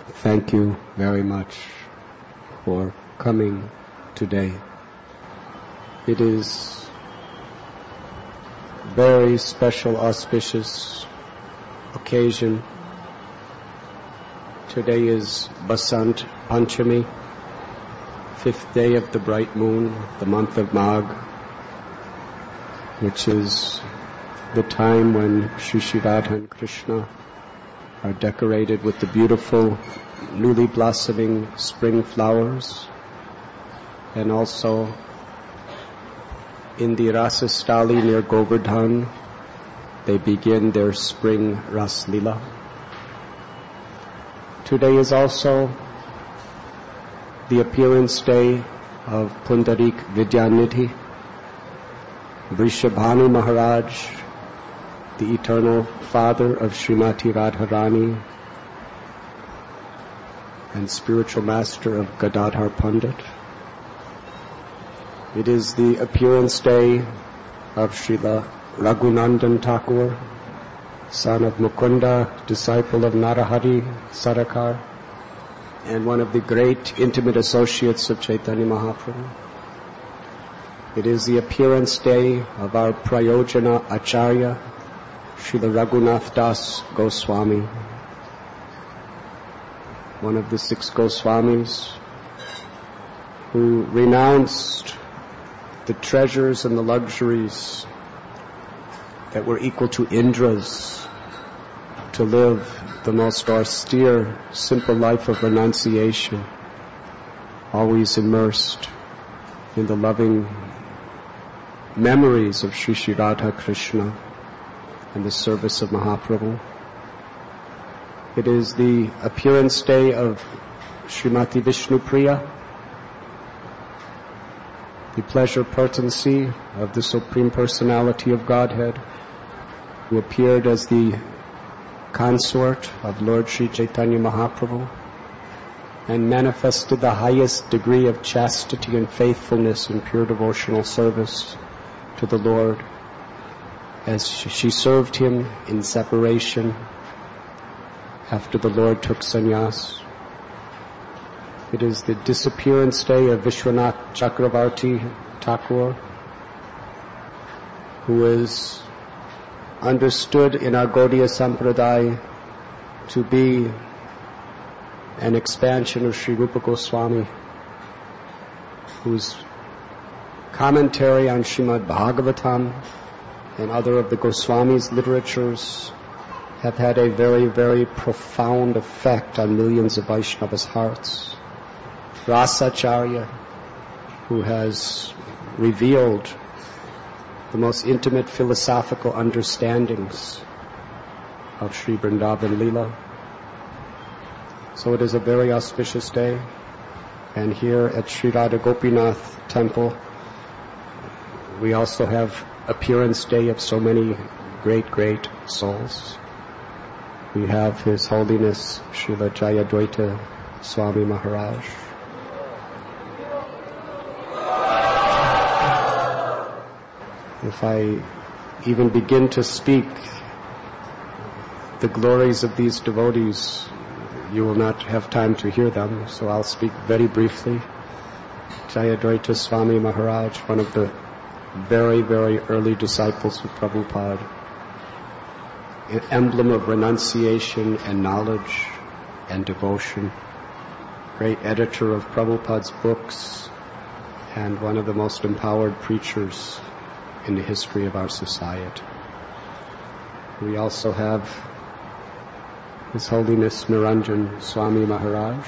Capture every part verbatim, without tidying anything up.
thank you very much for coming today. It is a very special, auspicious occasion. Today is Basant Panchami, fifth day of the bright moon, the month of Magh, which is the time when Shri Shri Radha and Krishna are decorated with the beautiful newly blossoming spring flowers, and also in the Rasastali near Govardhan they begin their spring Ras Leela. Today is also the appearance day of Pundarik Vidyanidhi, Vrishabhanu Maharaj, the eternal father of Srimati Radharani and spiritual master of Gadadhar Pandit. It is the appearance day of Srila Raghunandan Thakur, son of Mukunda, disciple of Narahari Sarakar, and one of the great intimate associates of Chaitanya Mahaprabhu. It is the appearance day of our Prayojana Acharya, Srila Raghunath Das Goswami, one of the six Goswamis who renounced the treasures and the luxuries that were equal to Indra's to live the most austere, simple life of renunciation, always immersed in the loving memories of Shri Shri Radha Krishna and the service of Mahaprabhu. It is the appearance day of Srimati Vishnupriya, the pleasure potency of the Supreme Personality of Godhead, who appeared as the consort of Lord Sri Chaitanya Mahaprabhu and manifested the highest degree of chastity and faithfulness in pure devotional service to the Lord as she served him in separation after the Lord took sannyas. It is the disappearance day of Vishwanath Chakravarti Thakur, who is understood in our Gaudiya Sampradaya to be an expansion of Sri Rupa Goswami, whose commentary on Srimad Bhagavatam and other of the Goswami's literatures have had a very, very profound effect on millions of Vaishnavas' hearts. Rasacharya, who has revealed the most intimate philosophical understandings of Sri Vrindavan Leela. So it is a very auspicious day, and here at Sri Radha Gopinath Temple we also have appearance day of so many great, great souls. We have His Holiness Srila Jayadvaita Swami Maharaj. If I even begin to speak the glories of these devotees, you will not have time to hear them, so I'll speak very briefly. Jayadvaita Swami Maharaj, one of the very, very early disciples of Prabhupada, an emblem of renunciation and knowledge and devotion, great editor of Prabhupada's books, and one of the most empowered preachers in the history of our society. We also have His Holiness Niranjan Swami Maharaj,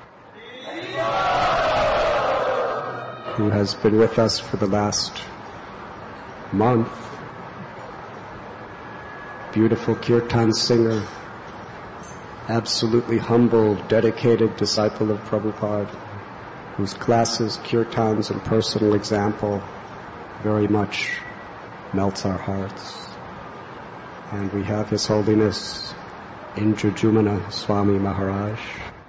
who has been with us for the last month. Beautiful kirtan singer, absolutely humble, dedicated disciple of Prabhupada, whose classes, kirtans, and personal example very much melts our hearts. And we have His Holiness Indrajumana Swami Maharaj,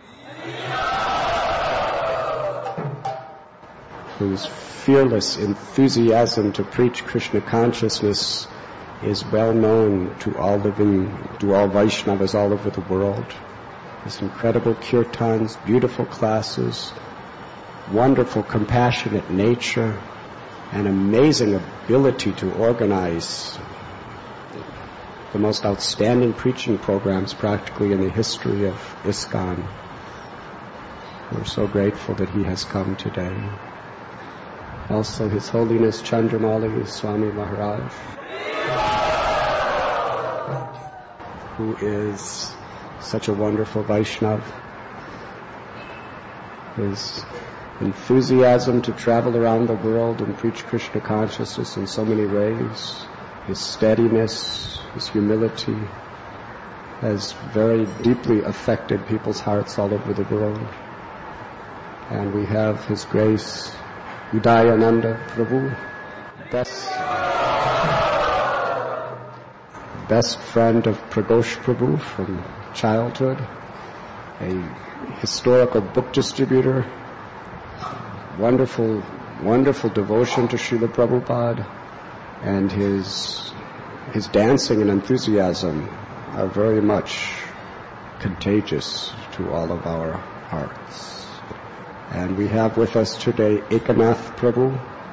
whose fearless enthusiasm to preach Krishna consciousness is well known to all living, to all Vaishnavas all over the world. his incredible kirtans, beautiful classes, wonderful, compassionate nature, and amazing ability to organize the most outstanding preaching programs practically in the history of ISKCON. We're so grateful that he has come today. Also, His Holiness Chandramauli Swami Maharaj, who is such a wonderful Vaishnav. His enthusiasm to travel around the world and preach Krishna consciousness in so many ways, his steadiness, his humility, has very deeply affected people's hearts all over the world. And we have His Grace Udayananda Prabhu, best, best friend of Pragosh Prabhu from childhood, a historical book distributor, wonderful, wonderful devotion to Srila Prabhupada, and his his dancing and enthusiasm are very much contagious to all of our hearts. And we have with us today Ekanath Prabhu.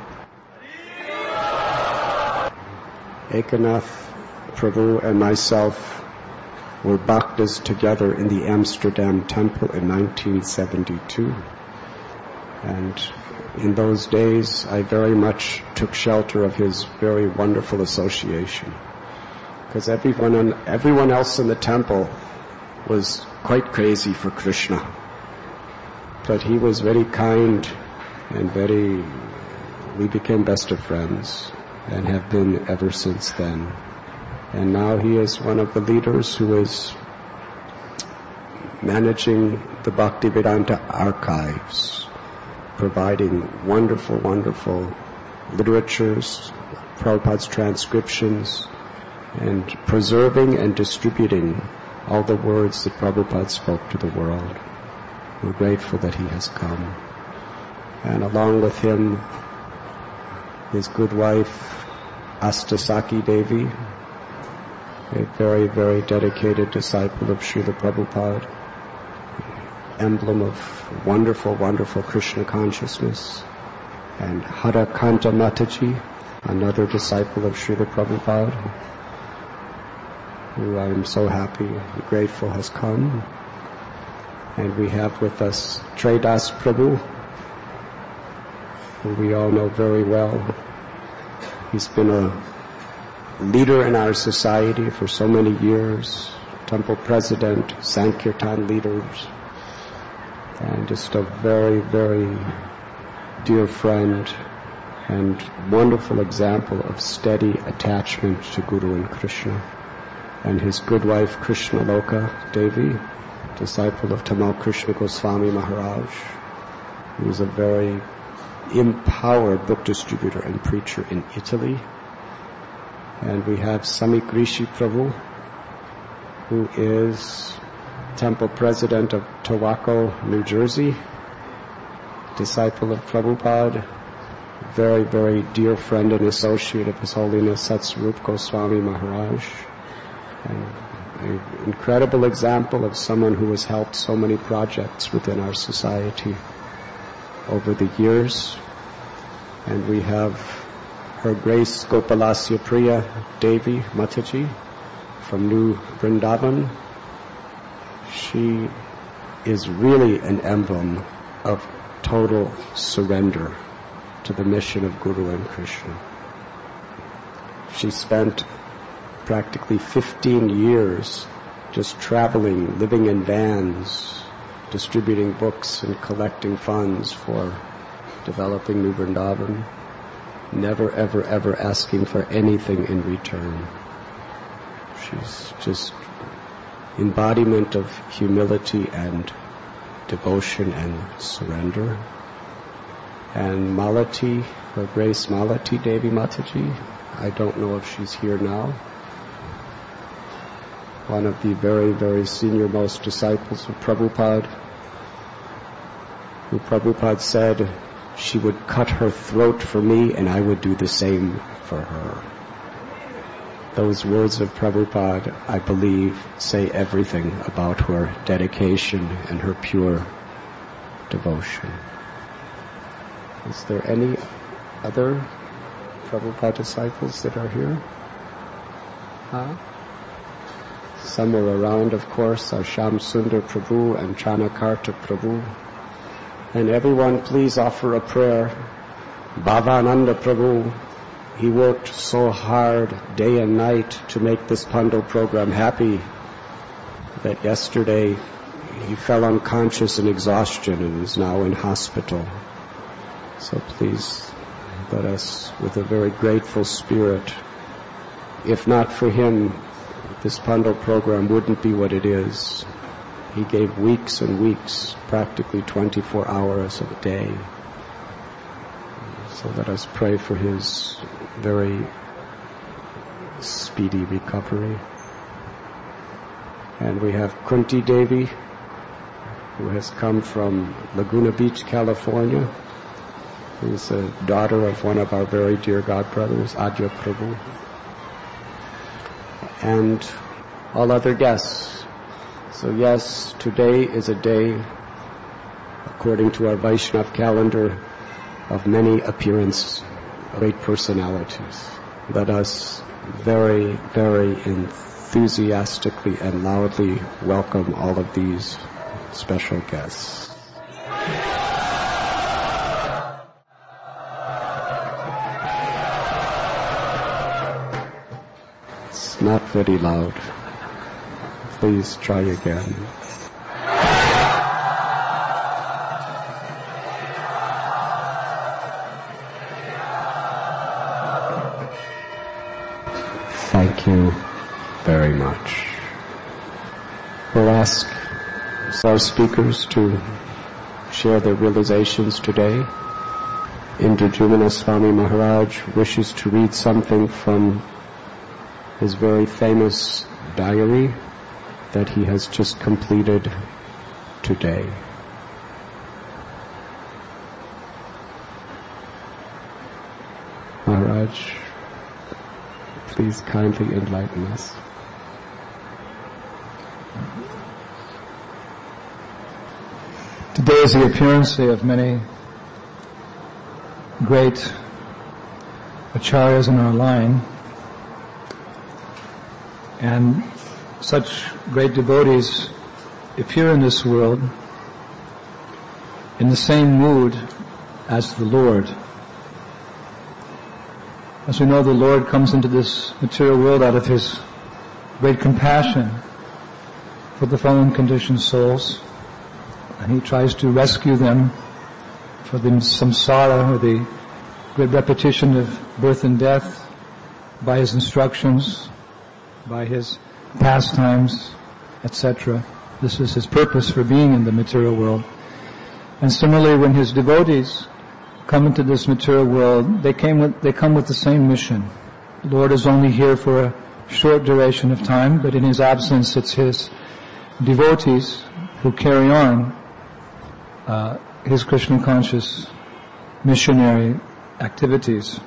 Ekanath Prabhu and myself were bhaktas together in the Amsterdam temple in nineteen seventy-two. And in those days, I very much took shelter of his very wonderful association. Because everyone, everyone else in the temple was quite crazy for Krishna. But he was very kind and very, we became best of friends and have been ever since then. And now he is one of the leaders who is managing the Bhaktivedanta archives, providing wonderful, wonderful literatures, Prabhupada's transcriptions, and preserving and distributing all the words that Prabhupada spoke to the world. We're grateful that he has come. And along with him, his good wife, Astasaki Devi, a very, very dedicated disciple of Srila Prabhupada, emblem of wonderful, wonderful Krishna consciousness, and Harakanta Mataji, another disciple of Srila Prabhupada, who I am so happy and grateful has come. And we have with us Tredas Prabhu, who we all know very well. He's been a leader in our society for so many years, temple president, Sankirtan leaders, and just a very, very dear friend and wonderful example of steady attachment to Guru and Krishna. And his good wife, Krishnaloka Devi, disciple of Tamal Krishna Goswami Maharaj, who is a very empowered book distributor and preacher in Italy. And we have Samik Rishi Prabhu, who is temple president of Tawako, New Jersey, disciple of Prabhupada, very, very dear friend and associate of His Holiness Satsvarup Goswami Maharaj, and an incredible example of someone who has helped so many projects within our society over the years. And we have Her Grace Gopalasya Priya Devi Mataji from New Vrindavan. She is really an emblem of total surrender to the mission of Guru and Krishna. She spent practically fifteen years just traveling, living in vans, distributing books and collecting funds for developing New Vrindavan, never, ever, ever asking for anything in return. She's just embodiment of humility and devotion and surrender. And Malati, Her Grace Malati Devi Mataji, I don't know if she's here now, one of the very, very senior most disciples of Prabhupada, who Prabhupada said she would cut her throat for me and I would do the same for her. Those words of Prabhupada, I believe, say everything about her dedication and her pure devotion. Is there any other Prabhupada disciples that are here? Huh? Somewhere around, of course, are Shyam Sundar Prabhu and Chanakarta Prabhu. And everyone, please offer a prayer. Bhavananda Prabhu, he worked so hard day and night to make this Pandal program happy that yesterday he fell unconscious in exhaustion and is now in hospital. So please let us, with a very grateful spirit, if not for him, this Pandal program wouldn't be what it is. He gave weeks and weeks, practically twenty-four hours a day. So let us pray for his very speedy recovery. And we have Kunti Devi, who has come from Laguna Beach, California, who is a daughter of one of our very dear godbrothers, Adya Prabhu, and all other guests. So yes, today is a day, according to our Vaishnav calendar, of many appearances, great personalities. Let us very, very enthusiastically and loudly welcome all of these special guests. It's not very loud. Please try again. Thank you very much. We'll ask our speakers to share their realizations today. Indradyumna Swami Maharaj wishes to read something from his very famous diary that he has just completed today. Maharaj, please kindly enlighten us. Today is the appearance day of many great acharyas in our line, and such great devotees appear in this world in the same mood as the Lord. As we know, the Lord comes into this material world out of His great compassion for the fallen conditioned souls, and He tries to rescue them from the samsara, or the great repetition of birth and death, by His instructions, by His pastimes, et cetera. This is His purpose for being in the material world. And similarly, when His devotees come into this material world, they came with, they come with the same mission. The Lord is only here for a short duration of time, but in His absence, it's His devotees who carry on uh, His Krishna conscious missionary activities.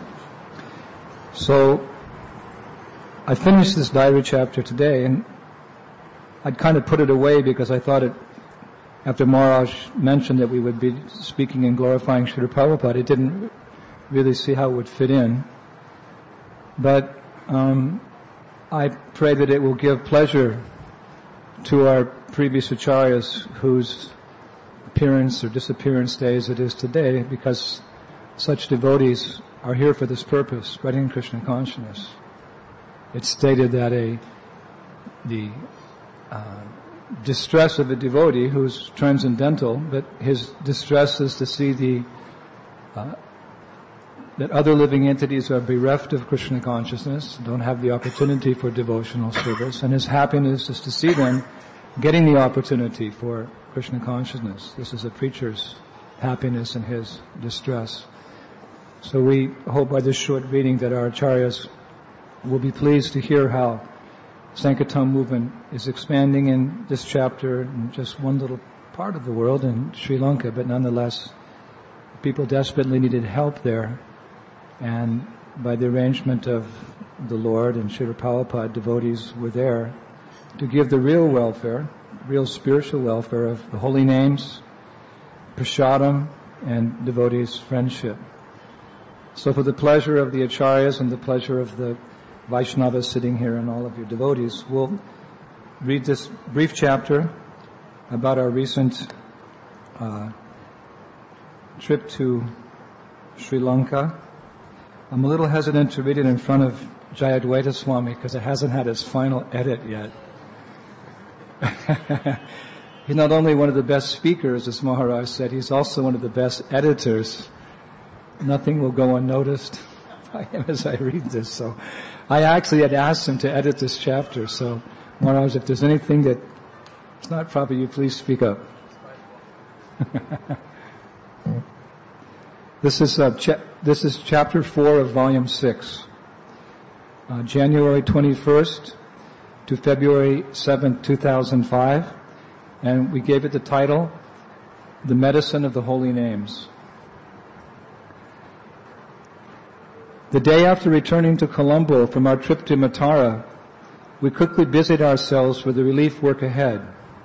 So I finished this diary chapter today, and I'd kind of put it away because I thought it, after Maharaj mentioned that we would be speaking and glorifying Srila Prabhupada, it didn't really see how it would fit in. But um, I pray that it will give pleasure to our previous acharyas whose appearance or disappearance days it is today, because such devotees are here for this purpose, spreading Krishna consciousness. It's stated that a the uh, distress of a devotee who's transcendental, but his distress is to see the uh, that other living entities are bereft of Krishna consciousness, don't have the opportunity for devotional service, and his happiness is to see them getting the opportunity for Krishna consciousness. This is a preacher's happiness and his distress. So we hope by this short reading that our acharyas will be pleased to hear how Sankirtan movement is expanding in this chapter in just one little part of the world in Sri Lanka, but nonetheless people desperately needed help there, and by the arrangement of the Lord and Srila Prabhupada devotees were there to give the real welfare, real spiritual welfare of the holy names, prasadam, and devotees' friendship. So for the pleasure of the acharyas and the pleasure of the Vaishnavas sitting here and all of your devotees, we'll read this brief chapter about our recent uh, trip to Sri Lanka. I'm a little hesitant to read it in front of Jayadvaita Swami because it hasn't had its final edit yet. He's not only one of the best speakers, as Maharaj said, he's also one of the best editors. Nothing will go unnoticed by him as I read this. So I actually had asked him to edit this chapter. So Maharaj, if there's anything that is not proper, you please speak up. This is uh, cha- this is chapter four of volume six, uh, January twenty-first to February seventh, two thousand five, and we gave it the title, "The Medicine of the Holy Names." The day after returning to Colombo from our trip to Matara, we quickly busied ourselves for the relief work ahead.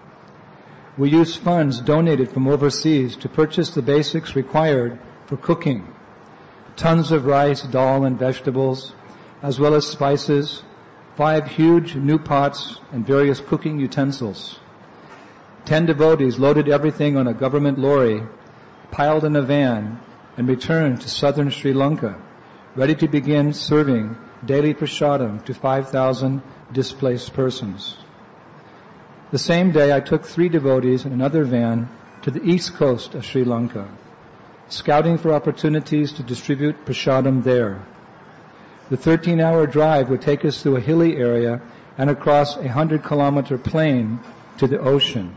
We used funds donated from overseas to purchase the basics required for cooking, tons of rice, dal, and vegetables, as well as spices, five huge new pots, and various cooking utensils. Ten devotees loaded everything on a government lorry, piled in a van, and returned to southern Sri Lanka, ready to begin serving daily prasadam to five thousand displaced persons. The same day I took three devotees in another van to the east coast of Sri Lanka, scouting for opportunities to distribute prasadam there. The thirteen-hour drive would take us through a hilly area and across a hundred-kilometer plain to the ocean.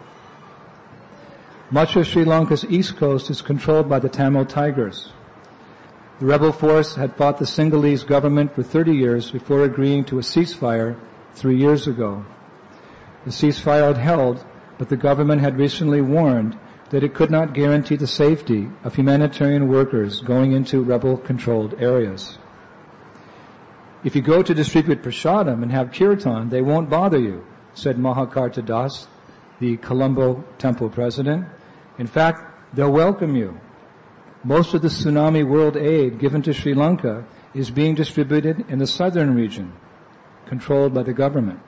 Much of Sri Lanka's east coast is controlled by the Tamil Tigers. The rebel force had fought the Sinhalese government for thirty years before agreeing to a ceasefire three years ago. The ceasefire had held, but the government had recently warned that it could not guarantee the safety of humanitarian workers going into rebel-controlled areas. If you go to distribute prasadam and have kirtan, they won't bother you, said Mahakarta Das, the Colombo temple president. In fact, they'll welcome you. Most of the tsunami world aid given to Sri Lanka is being distributed in the southern region, controlled by the government.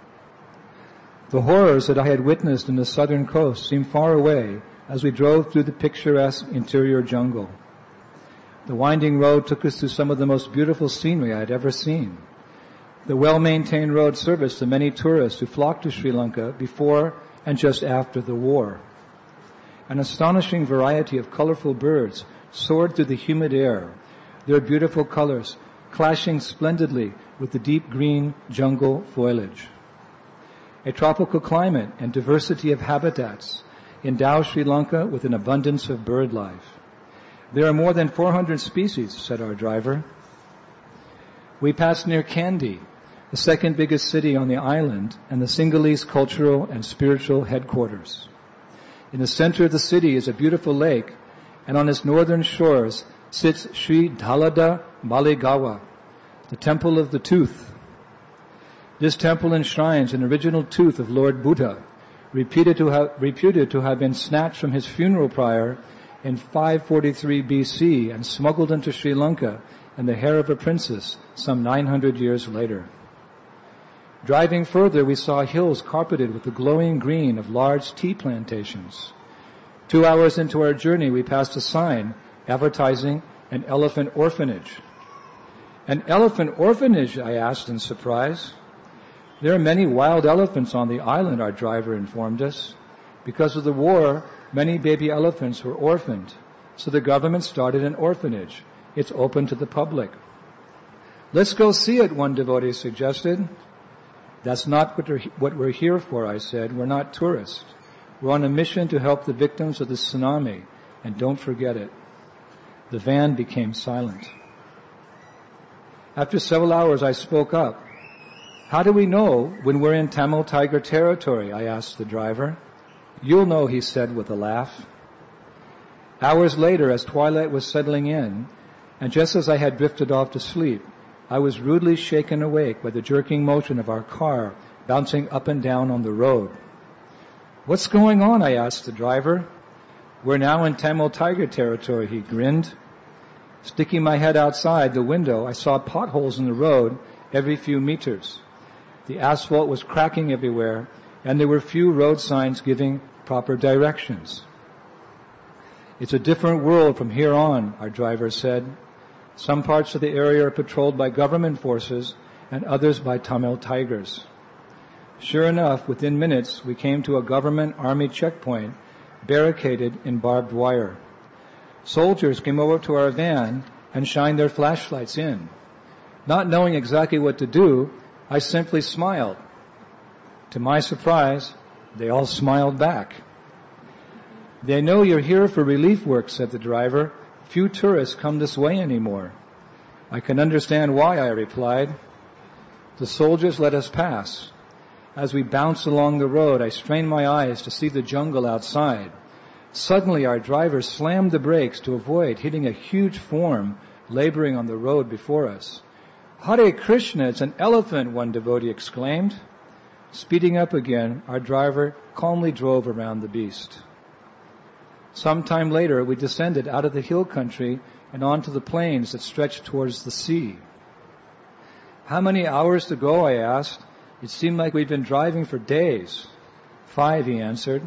The horrors that I had witnessed in the southern coast seemed far away as we drove through the picturesque interior jungle. The winding road took us through some of the most beautiful scenery I had ever seen. The well-maintained road serviced the many tourists who flocked to Sri Lanka before and just after the war. An astonishing variety of colorful birds soared through the humid air, their beautiful colors clashing splendidly with the deep green jungle foliage. A tropical climate and diversity of habitats endow Sri Lanka with an abundance of bird life. There are more than four hundred species, said our driver. We passed near Kandy, the second biggest city on the island and the Sinhalese cultural and spiritual headquarters. In the center of the city is a beautiful lake, and on its northern shores sits Sri Dhalada Maligawa, the Temple of the Tooth. This temple enshrines an original tooth of Lord Buddha, reputed to have, reputed to have been snatched from his funeral pyre in five forty-three B C and smuggled into Sri Lanka in the hair of a princess some nine hundred years later. Driving further, we saw hills carpeted with the glowing green of large tea plantations. Two hours into our journey, we passed a sign advertising an elephant orphanage. An elephant orphanage, I asked in surprise. There are many wild elephants on the island, our driver informed us. Because of the war, many baby elephants were orphaned, so the government started an orphanage. It's open to the public. Let's go see it, one devotee suggested. That's not what we're, what we're here for, I said. We're not tourists. We're on a mission to help the victims of the tsunami, and don't forget it. The van became silent. After several hours, I spoke up. How do we know when we're in Tamil Tiger territory? I asked the driver. You'll know, he said with a laugh. Hours later, as twilight was settling in, and just as I had drifted off to sleep, I was rudely shaken awake by the jerking motion of our car bouncing up and down on the road. "What's going on?" I asked the driver. "We're now in Tamil Tiger territory," he grinned. Sticking my head outside the window, I saw potholes in the road every few meters. The asphalt was cracking everywhere, and there were few road signs giving proper directions. "It's a different world from here on," our driver said. "Some parts of the area are patrolled by government forces and others by Tamil Tigers." Sure enough, within minutes, we came to a government army checkpoint barricaded in barbed wire. Soldiers came over to our van and shined their flashlights in. Not knowing exactly what to do, I simply smiled. To my surprise, they all smiled back. "They know you're here for relief work," said the driver. "Few tourists come this way anymore." "I can understand why," I replied. The soldiers let us pass. As we bounced along the road, I strained my eyes to see the jungle outside. Suddenly, our driver slammed the brakes to avoid hitting a huge form laboring on the road before us. "Hare Krishna, it's an elephant," one devotee exclaimed. Speeding up again, our driver calmly drove around the beast. Some time later, we descended out of the hill country and onto the plains that stretched towards the sea. "How many hours to go?" I asked. It seemed like we'd been driving for days. "Five," he answered.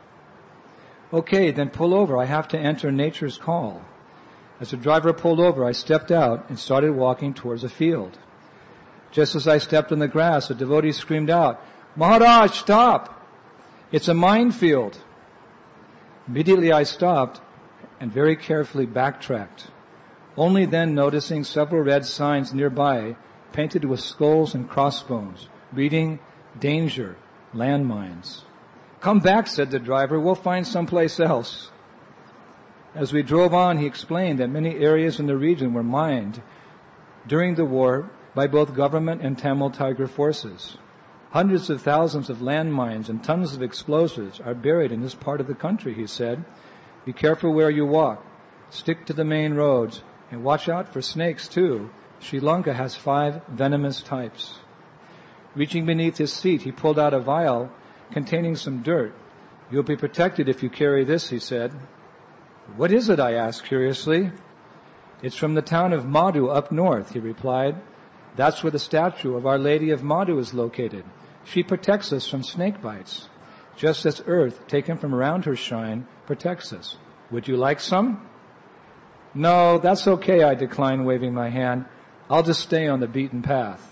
"Okay, then pull over. I have to enter nature's call." As the driver pulled over, I stepped out and started walking towards a field. Just as I stepped on the grass, a devotee screamed out, "Maharaj, stop! It's a minefield." Immediately I stopped and very carefully backtracked, only then noticing several red signs nearby painted with skulls and crossbones, reading, "Danger, landmines." "Come back," said the driver. "We'll find someplace else." As we drove on, he explained that many areas in the region were mined during the war by both government and Tamil Tiger forces. Hundreds of thousands of landmines and tons of explosives are buried in this part of the country, he said. "Be careful where you walk. Stick to the main roads, and watch out for snakes, too. Sri Lanka has five venomous types." Reaching beneath his seat, he pulled out a vial containing some dirt. "You'll be protected if you carry this," he said. "What is it?" I asked curiously. "It's from the town of Madhu up north," he replied. "That's where the statue of Our Lady of Madhu is located. She protects us from snake bites, just as earth taken from around her shrine protects us. Would you like some?" "No, that's okay," I declined, waving my hand. "I'll just stay on the beaten path."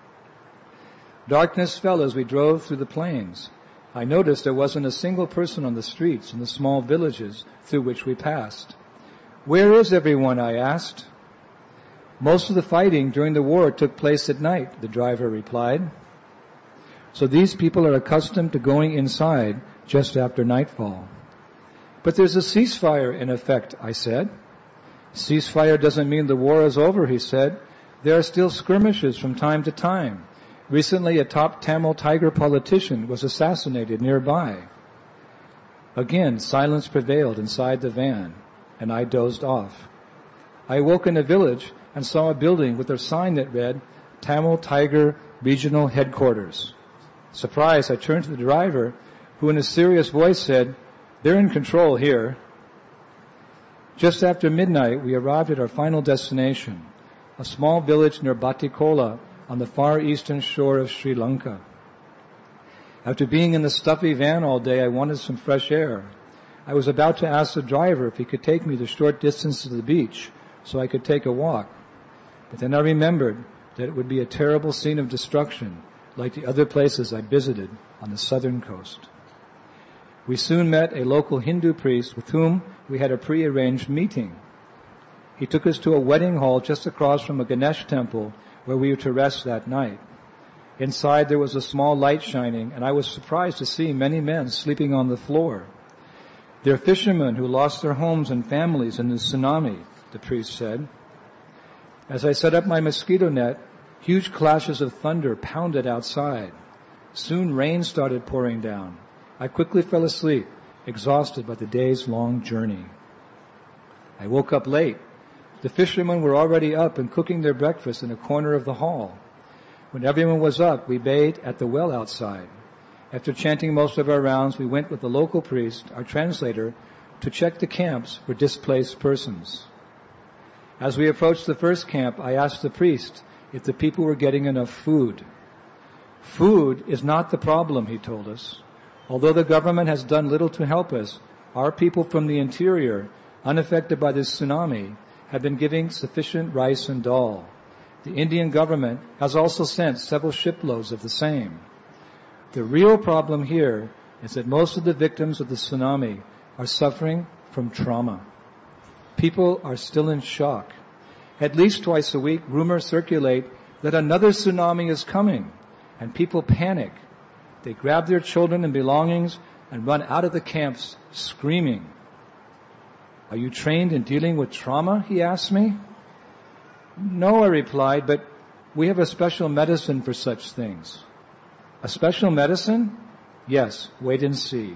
Darkness fell as we drove through the plains. I noticed there wasn't a single person on the streets in the small villages through which we passed. "Where is everyone?" I asked. "Most of the fighting during the war took place at night," the driver replied. "So these people are accustomed to going inside just after nightfall." "But there's a ceasefire in effect," I said. "Ceasefire doesn't mean the war is over," he said. "There are still skirmishes from time to time. Recently, a top Tamil Tiger politician was assassinated nearby." Again, silence prevailed inside the van, and I dozed off. I awoke in a village and saw a building with a sign that read, "Tamil Tiger Regional Headquarters." Surprised, I turned to the driver, who in a serious voice said, "They're in control here." Just after midnight, we arrived at our final destination, a small village near Batikola on the far eastern shore of Sri Lanka. After being in the stuffy van all day, I wanted some fresh air. I was about to ask the driver if he could take me the short distance to the beach so I could take a walk. But then I remembered that it would be a terrible scene of destruction, like the other places I visited on the southern coast. We soon met a local Hindu priest with whom we had a pre-arranged meeting. He took us to a wedding hall just across from a Ganesh temple where we were to rest that night. Inside there was a small light shining, and I was surprised to see many men sleeping on the floor. "They're fishermen who lost their homes and families in the tsunami," the priest said. As I set up my mosquito net, huge clashes of thunder pounded outside. Soon rain started pouring down. I quickly fell asleep, exhausted by the day's long journey. I woke up late. The fishermen were already up and cooking their breakfast in a corner of the hall. When everyone was up, we bathed at the well outside. After chanting most of our rounds, we went with the local priest, our translator, to check the camps for displaced persons. As we approached the first camp, I asked the priest if the people were getting enough food. Food is not the problem, he told us. Although the government has done little to help us, our people from the interior, unaffected by this tsunami, have been giving sufficient rice and dal. The Indian government has also sent several shiploads of the same. The real problem here is that most of the victims of the tsunami are suffering from trauma. People are still in shock. At least twice a week, rumors circulate that another tsunami is coming, and people panic. They grab their children and belongings and run out of the camps screaming. Are you trained in dealing with trauma? He asked me. No, I replied, but we have a special medicine for such things. A special medicine? Yes, wait and see.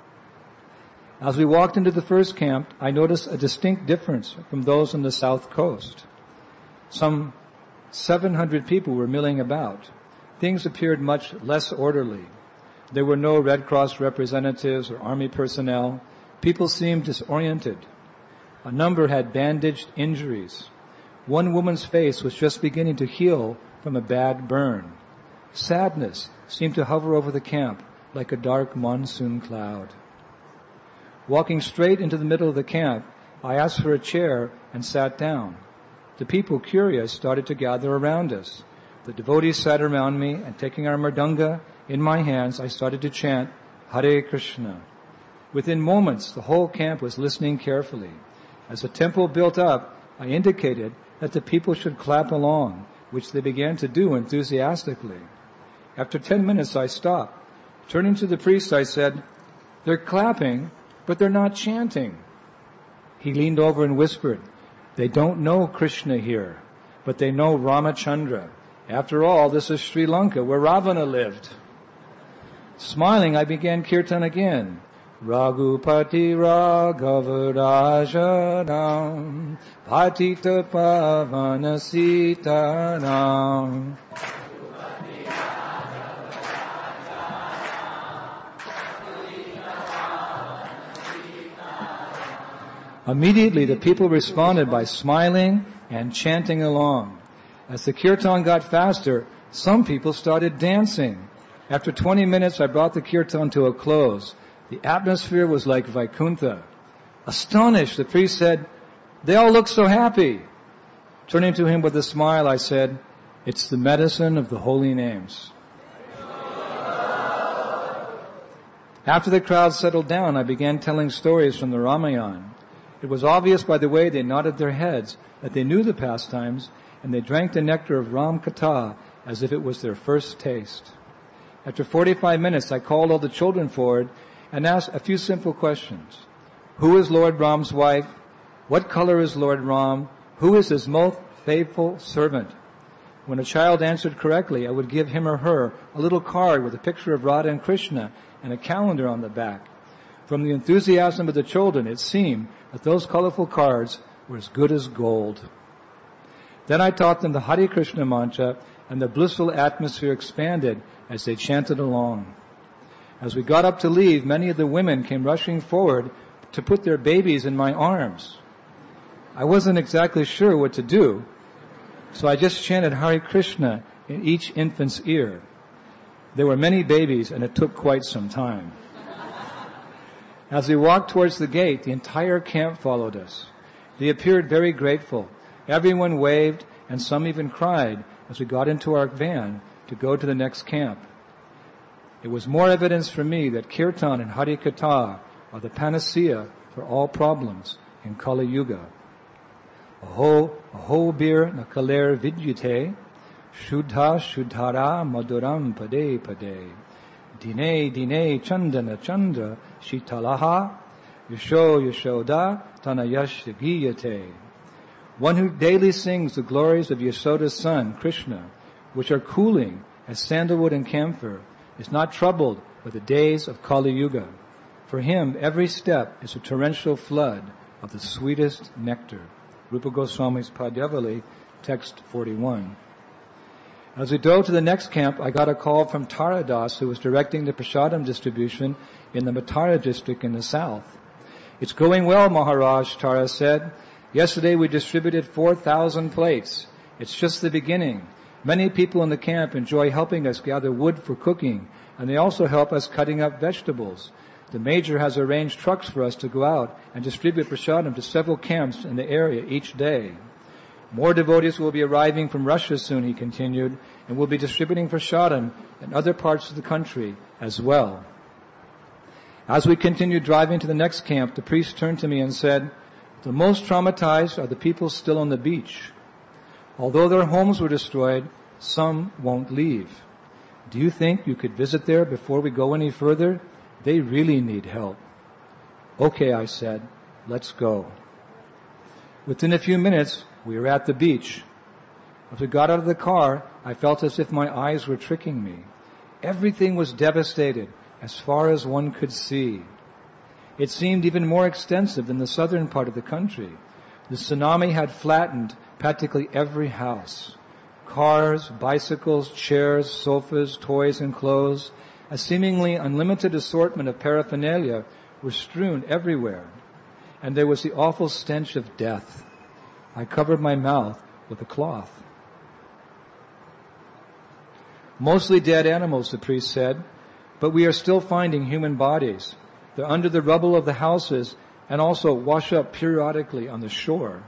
As we walked into the first camp, I noticed a distinct difference from those on the south coast. Some seven hundred people were milling about. Things appeared much less orderly. There were no Red Cross representatives or army personnel. People seemed disoriented. A number had bandaged injuries. One woman's face was just beginning to heal from a bad burn. Sadness seemed to hover over the camp like a dark monsoon cloud. Walking straight into the middle of the camp, I asked for a chair and sat down. The people, curious, started to gather around us. The devotees sat around me, and taking our mridanga in my hands, I started to chant, Hare Krishna. Within moments, the whole camp was listening carefully. As the temple built up, I indicated that the people should clap along, which they began to do enthusiastically. After ten minutes, I stopped. Turning to the priest, I said, they're clapping, but they're not chanting. He leaned over and whispered, they don't know Krishna here, but they know Ramachandra. After all, this is Sri Lanka, where Ravana lived. Smiling, I began kirtan again. Raghupati Raghava Rajaram Bhatita Pavana Sitaram. Immediately the people responded by smiling and chanting along. As the kirtan got faster, some people started dancing. After twenty minutes, I brought the kirtan to a close. The atmosphere was like Vaikuntha. Astonished, the priest said, they all look so happy. Turning to him with a smile, I said, it's the medicine of the holy names. After the crowd settled down, I began telling stories from the Ramayana. It was obvious by the way they nodded their heads that they knew the pastimes, and they drank the nectar of Ram Katha as if it was their first taste. After forty-five minutes, I called all the children forward and asked a few simple questions. Who is Lord Ram's wife? What color is Lord Ram? Who is his most faithful servant? When a child answered correctly, I would give him or her a little card with a picture of Radha and Krishna and a calendar on the back. From the enthusiasm of the children, it seemed that those colorful cards were as good as gold. Then I taught them the Hare Krishna mantra, and the blissful atmosphere expanded as they chanted along. As we got up to leave, many of the women came rushing forward to put their babies in my arms. I wasn't exactly sure what to do, so I just chanted Hare Krishna in each infant's ear. There were many babies, and it took quite some time. As we walked towards the gate, the entire camp followed us. They appeared very grateful. Everyone waved, and some even cried as we got into our van to go to the next camp. It was more evidence for me that Kirtan and Hari Katha are the panacea for all problems in Kali Yuga. Aho, aho bir nakaler vidyute, shuddha shuddhara maduram pade pade. Dine dine chandana chandra shitalaha, yasho yashoda tanayash giyate. One who daily sings the glories of Yashoda's son, Krishna, which are cooling as sandalwood and camphor, is not troubled by the days of Kali Yuga. For him, every step is a torrential flood of the sweetest nectar. Rupa Goswami's Padyavali, text forty-one. As we drove to the next camp, I got a call from Tara Das, who was directing the prasadam distribution in the Matara district in the south. It's going well, Maharaj, Tara said. Yesterday we distributed four thousand plates. It's just the beginning. Many people in the camp enjoy helping us gather wood for cooking, and they also help us cutting up vegetables. The Major has arranged trucks for us to go out and distribute prasadam to several camps in the area each day. More devotees will be arriving from Russia soon, he continued, and will be distributing prasadam in other parts of the country as well. As we continued driving to the next camp, the priest turned to me and said, the most traumatized are the people still on the beach. Although their homes were destroyed, some won't leave. Do you think you could visit there before we go any further? They really need help. Okay, I said, let's go. Within a few minutes, we were at the beach. As we got out of the car, I felt as if my eyes were tricking me. Everything was devastated as far as one could see. It seemed even more extensive than the southern part of the country. The tsunami had flattened practically every house. Cars, bicycles, chairs, sofas, toys, and clothes, a seemingly unlimited assortment of paraphernalia were strewn everywhere. And there was the awful stench of death. I covered my mouth with a cloth. Mostly dead animals, the priest said, but we are still finding human bodies. They're under the rubble of the houses and also wash up periodically on the shore.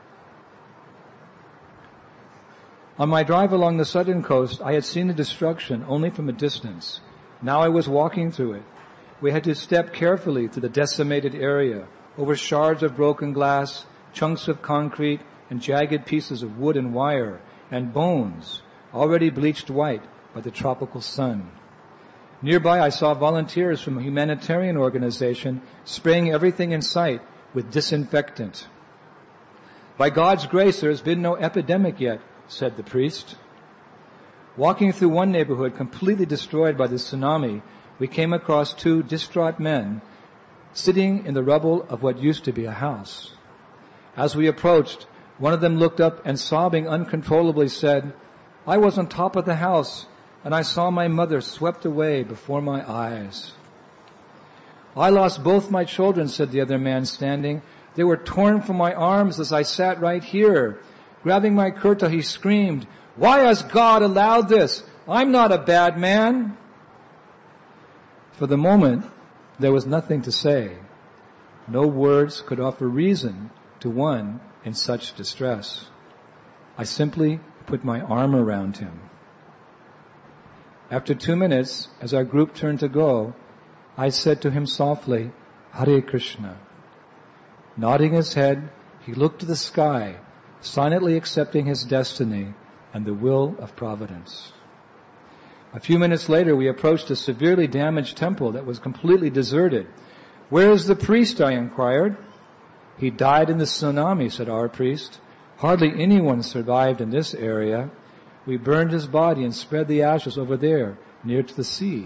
On my drive along the southern coast, I had seen the destruction only from a distance. Now I was walking through it. We had to step carefully through the decimated area, over shards of broken glass, chunks of concrete, and jagged pieces of wood and wire, and bones, already bleached white by the tropical sun. Nearby, I saw volunteers from a humanitarian organization spraying everything in sight with disinfectant. By God's grace, there has been no epidemic yet, said the priest. Walking through one neighborhood completely destroyed by the tsunami, we came across two distraught men sitting in the rubble of what used to be a house. As we approached, one of them looked up and sobbing uncontrollably said, I was on top of the house and I saw my mother swept away before my eyes. I lost both my children, said the other man standing. They were torn from my arms as I sat right here. Grabbing my kurta, he screamed, why has God allowed this? I'm not a bad man. For the moment, there was nothing to say. No words could offer reason to one in such distress. I simply put my arm around him. After two minutes, as our group turned to go, I said to him softly, Hare Krishna. Nodding his head, he looked to the sky, silently accepting his destiny and the will of providence. A few minutes later, we approached a severely damaged temple that was completely deserted. Where is the priest? I inquired. He died in the tsunami, said our priest. Hardly anyone survived in this area. We burned his body and spread the ashes over there, near to the sea.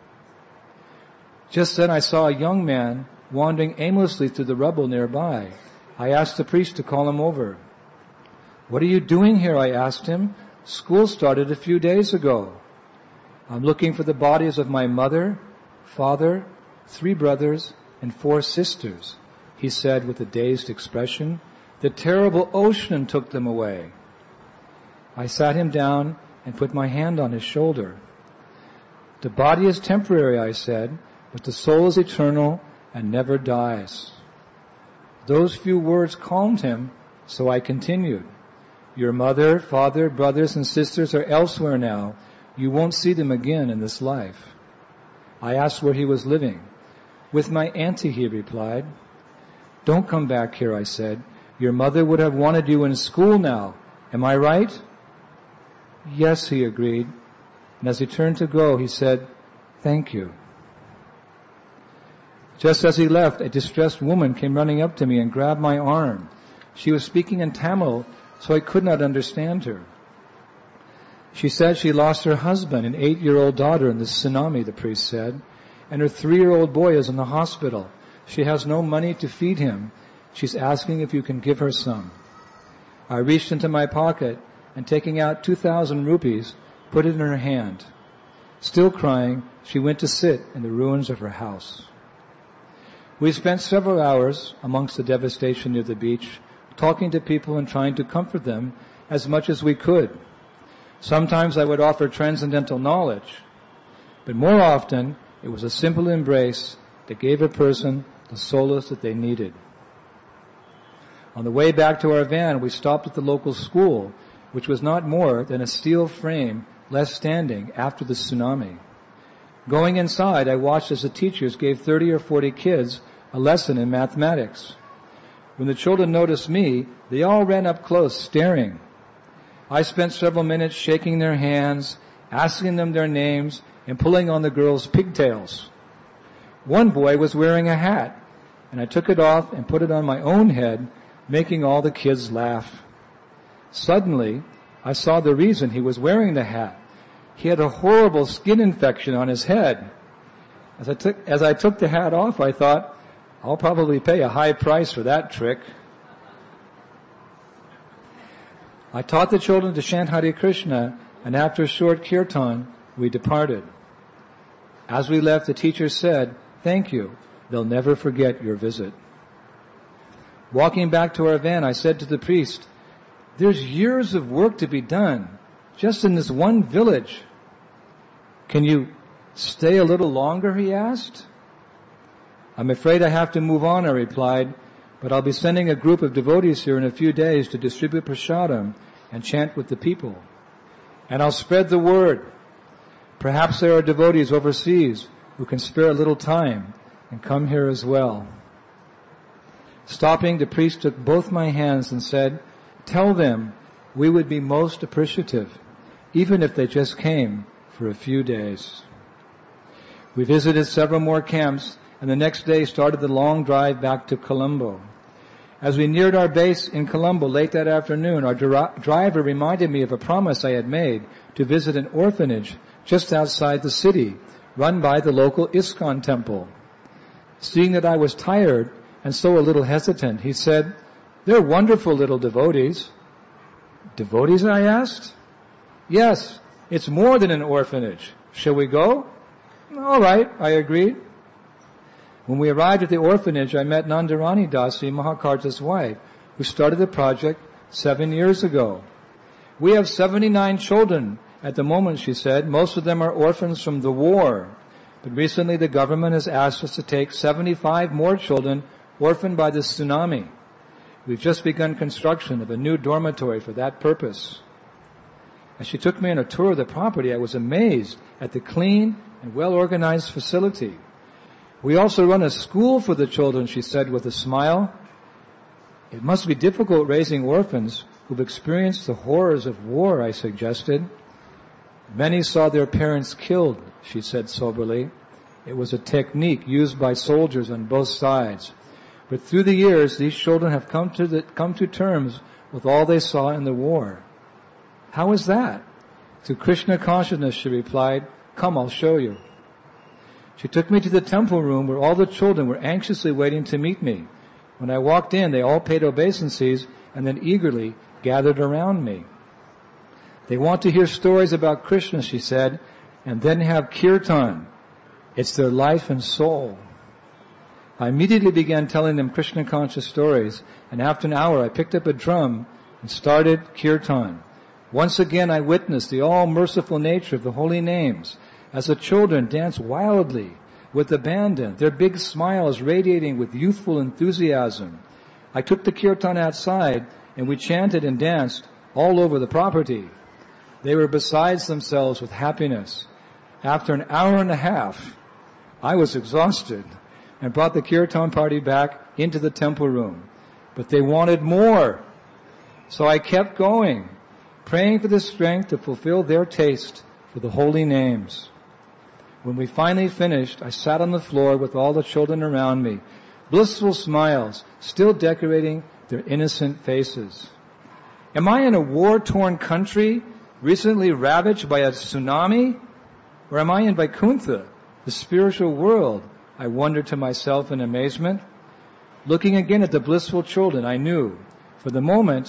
Just then I saw a young man wandering aimlessly through the rubble nearby. I asked the priest to call him over. What are you doing here? I asked him. School started a few days ago. I'm looking for the bodies of my mother, father, three brothers, and four sisters, he said with a dazed expression. The terrible ocean took them away. I sat him down and put my hand on his shoulder. The body is temporary, I said, but the soul is eternal and never dies. Those few words calmed him, so I continued. Your mother, father, brothers, and sisters are elsewhere now. You won't see them again in this life. I asked where he was living. With my auntie, he replied. Don't come back here, I said. Your mother would have wanted you in school now. Am I right? Yes, he agreed. And as he turned to go, he said, thank you. Just as he left, a distressed woman came running up to me and grabbed my arm. She was speaking in Tamil, so I could not understand her. She said she lost her husband and eight-year-old daughter in the tsunami, the priest said, and her three-year-old boy is in the hospital. She has no money to feed him. She's asking if you can give her some. I reached into my pocket and taking out two thousand rupees, put it in her hand. Still crying, she went to sit in the ruins of her house. We spent several hours amongst the devastation near the beach, talking to people and trying to comfort them as much as we could. Sometimes I would offer transcendental knowledge, but more often it was a simple embrace that gave a person the solace that they needed. On the way back to our van, we stopped at the local school, which was not more than a steel frame left standing after the tsunami. Going inside, I watched as the teachers gave thirty or forty kids a lesson in mathematics. When the children noticed me, they all ran up close, staring. I spent several minutes shaking their hands, asking them their names, and pulling on the girls' pigtails. One boy was wearing a hat, and I took it off and put it on my own head, making all the kids laugh. Suddenly, I saw the reason he was wearing the hat. He had a horrible skin infection on his head. As I took, as I took the hat off, I thought, I'll probably pay a high price for that trick. I taught the children to chant Hare Krishna, and after a short kirtan, we departed. As we left, the teacher said, "Thank you. They'll never forget your visit." Walking back to our van, I said to the priest, "There's years of work to be done, just in this one village." "Can you stay a little longer?" he asked. "I'm afraid I have to move on," I replied, "but I'll be sending a group of devotees here in a few days to distribute prasadam and chant with the people. And I'll spread the word. Perhaps there are devotees overseas who can spare a little time and come here as well." Stopping, the priest took both my hands and said, "Tell them we would be most appreciative, even if they just came for a few days." We visited several more camps, and the next day started the long drive back to Colombo. As we neared our base in Colombo late that afternoon, our dri- driver reminded me of a promise I had made to visit an orphanage just outside the city, run by the local ISKCON temple. Seeing that I was tired and so a little hesitant, he said, "They're wonderful little devotees." "Devotees?" I asked. "Yes, it's more than an orphanage. Shall we go?" "All right," I agreed. When we arrived at the orphanage, I met Nandarani Dasi, Mahakarta's wife, who started the project seven years ago. "We have seventy-nine children at the moment," she said. "Most of them are orphans from the war. But recently the government has asked us to take seventy-five more children orphaned by the tsunami. We've just begun construction of a new dormitory for that purpose." As she took me on a tour of the property, I was amazed at the clean and well-organized facility. "We also run a school for the children," she said with a smile. "It must be difficult raising orphans who've experienced the horrors of war," I suggested. "Many saw their parents killed," she said soberly. "It was a technique used by soldiers on both sides. But through the years, these children have come to the, come to terms with all they saw in the war." "How is that?" "Through Krishna consciousness," she replied. "Come, I'll show you." She took me to the temple room where all the children were anxiously waiting to meet me. When I walked in, they all paid obeisances and then eagerly gathered around me. "They want to hear stories about Krishna," she said, "and then have kirtan. It's their life and soul." I immediately began telling them Krishna conscious stories, and after an hour I picked up a drum and started kirtan. Once again I witnessed the all-merciful nature of the holy names as the children danced wildly with abandon, their big smiles radiating with youthful enthusiasm. I took the kirtan outside and we chanted and danced all over the property. They were besides themselves with happiness. After an hour and a half, I was exhausted and brought the kirtan party back into the temple room. But they wanted more. So I kept going, praying for the strength to fulfill their taste for the holy names. When we finally finished, I sat on the floor with all the children around me, blissful smiles still decorating their innocent faces. Am I in a war-torn country recently ravaged by a tsunami? Or am I in Vaikuntha, the spiritual world? I wondered to myself in amazement. Looking again at the blissful children, I knew, for the moment,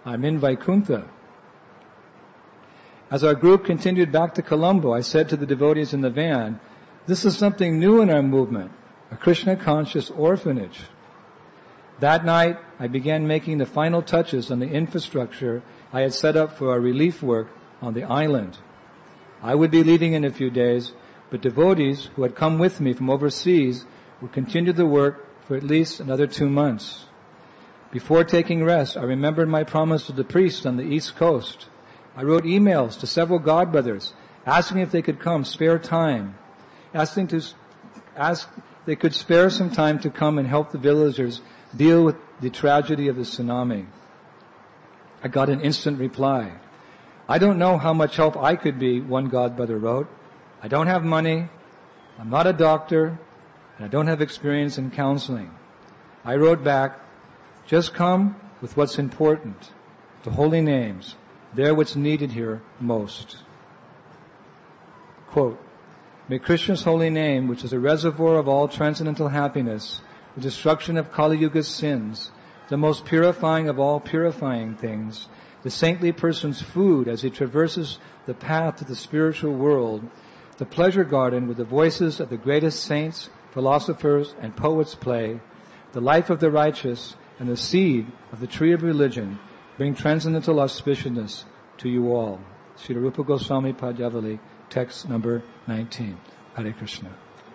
I'm in Vaikuntha. As our group continued back to Colombo, I said to the devotees in the van, this is something new in our movement, a Krishna-conscious orphanage. That night, I began making the final touches on the infrastructure I had set up for our relief work on the island. I would be leaving in a few days, but devotees who had come with me from overseas would continue the work for at least another two months. Before taking rest, I remembered my promise to the priests on the East Coast. I wrote emails to several godbrothers asking if they could come spare time, asking to ask they could spare some time to come and help the villagers deal with the tragedy of the tsunami. I got an instant reply. I don't know how much help I could be, one godbrother wrote. I don't have money, I'm not a doctor, and I don't have experience in counseling. I wrote back, just come with what's important, the holy names. They're what's needed here most. Quote, may Krishna's holy name, which is a reservoir of all transcendental happiness, the destruction of Kali Yuga's sins, the most purifying of all purifying things, the saintly person's food as he traverses the path to the spiritual world, the pleasure garden where the voices of the greatest saints, philosophers, and poets play, the life of the righteous, and the seed of the tree of religion, bring transcendental auspiciousness to you all. Srila Rupa Goswami Padjavali, text number nineteen. Hare Krishna.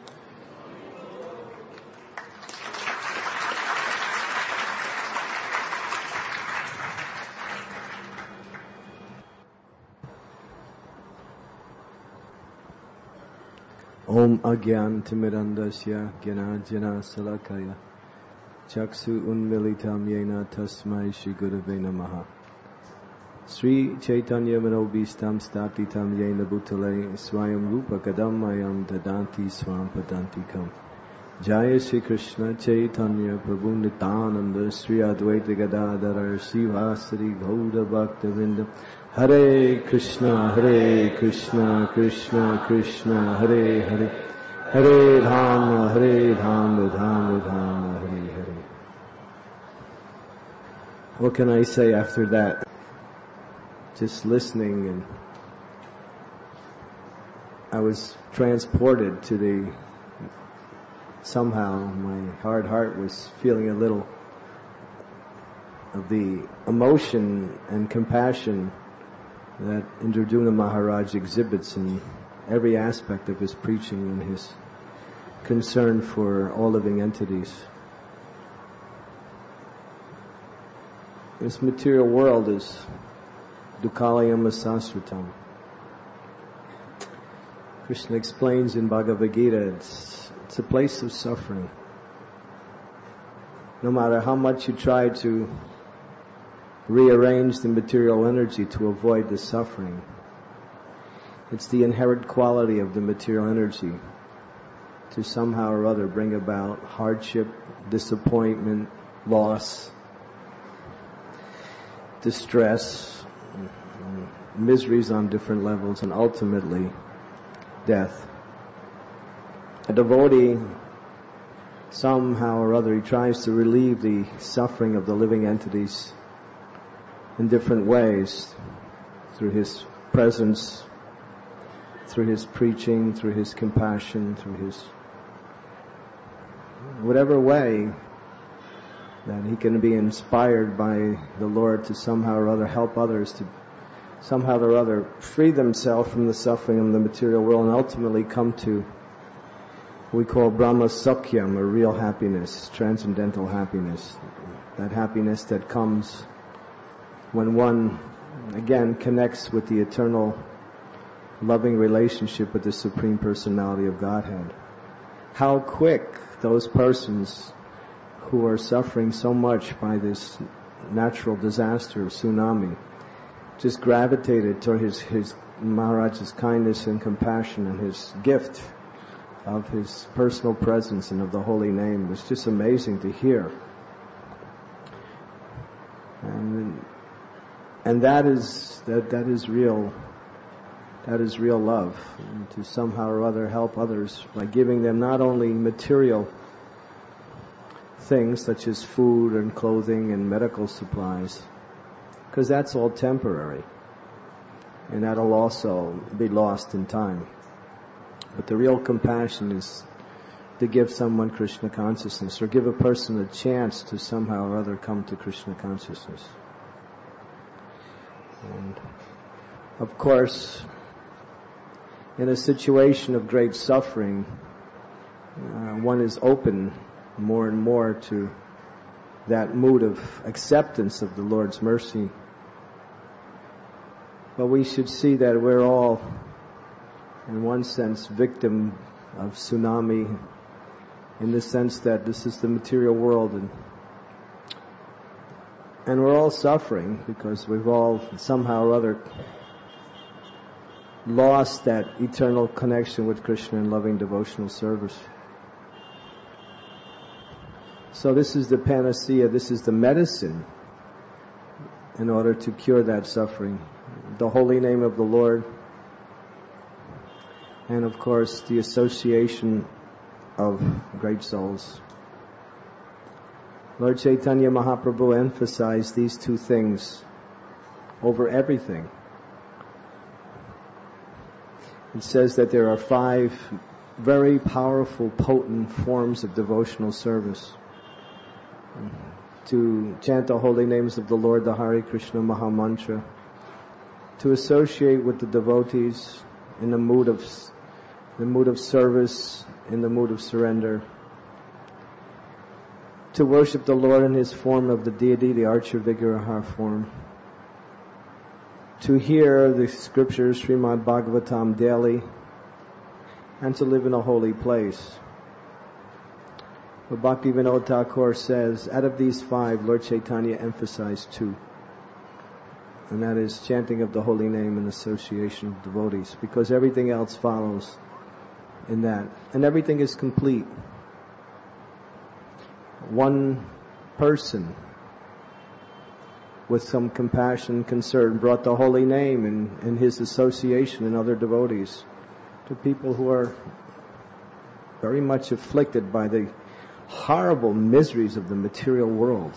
Om Agyan Timirandasya Gyanajana Salakaya Chaksu Unmilitam Yena Tasmai Shri Gurave Namaha Sri Chaitanya Manobhistam Statitam Yena Bhutale Swayam Rupa Kadamayam Dadanti Swam Padantikam Jaya Shri Krishna Chaitanya Prabhu Nityananda Sri Advaita Gadadhara Srivasari Gauda Bhaktavinda Hare Krishna, Hare Krishna, Krishna Krishna, Hare Hare, Hare Rama, Hare Rama, Rama Rama, Hare Hare. What can I say after that? Just listening, and I was transported to the, somehow my hard heart was feeling a little of the emotion and compassion that Indradyumna Maharaj exhibits in every aspect of his preaching and his concern for all living entities. This material world is Dukkalayam Sasratam. Krishna explains in Bhagavad Gita, it's, it's a place of suffering. No matter how much you try to rearrange the material energy to avoid the suffering, it's the inherent quality of the material energy to somehow or other bring about hardship, disappointment, loss, distress, miseries on different levels, and ultimately death. A devotee, somehow or other, he tries to relieve the suffering of the living entities in different ways, through his presence, through his preaching, through his compassion, through his whatever way that he can be inspired by the Lord to somehow or other help others to somehow or other free themselves from the suffering of the material world and ultimately come to what we call Brahma Sakyam, or real happiness, transcendental happiness. That happiness that comes when one, again, connects with the eternal loving relationship with the Supreme Personality of Godhead. How quick those persons who are suffering so much by this natural disaster, tsunami, just gravitated toward his, his Maharaj's kindness and compassion and his gift of his personal presence and of the holy name. It was just amazing to hear. And And that is that that is real. That is real love, and to somehow or other help others by giving them not only material things such as food and clothing and medical supplies, because that's all temporary. And that'll also be lost in time. But the real compassion is to give someone Krishna consciousness, or give a person a chance to somehow or other come to Krishna consciousness. And of course, in a situation of great suffering, uh, one is open more and more to that mood of acceptance of the Lord's mercy. But we should see that we're all, in one sense, victim of tsunami, in the sense that this is the material world, and and we're all suffering because we've all somehow or other lost that eternal connection with Krishna in loving devotional service. So this is the panacea, this is the medicine in order to cure that suffering. The holy name of the Lord, and of course the association of great souls. Lord Chaitanya Mahaprabhu emphasized these two things over everything. It says that there are five very powerful, potent forms of devotional service. To chant the holy names of the Lord, the Hare Krishna Maha Mantra. To associate with the devotees in the mood of the mood of service, in the mood of surrender. To worship the Lord in His form of the deity, the Archa Vigraha form. To hear the scriptures, Srimad Bhagavatam, daily, and to live in a holy place. But Bhaktivinoda Thakur says, out of these five, Lord Chaitanya emphasized two. And that is chanting of the holy name and association of devotees, because everything else follows in that. And everything is complete. One person with some compassion, concern, brought the holy name and, and his association and other devotees to people who are very much afflicted by the horrible miseries of the material world.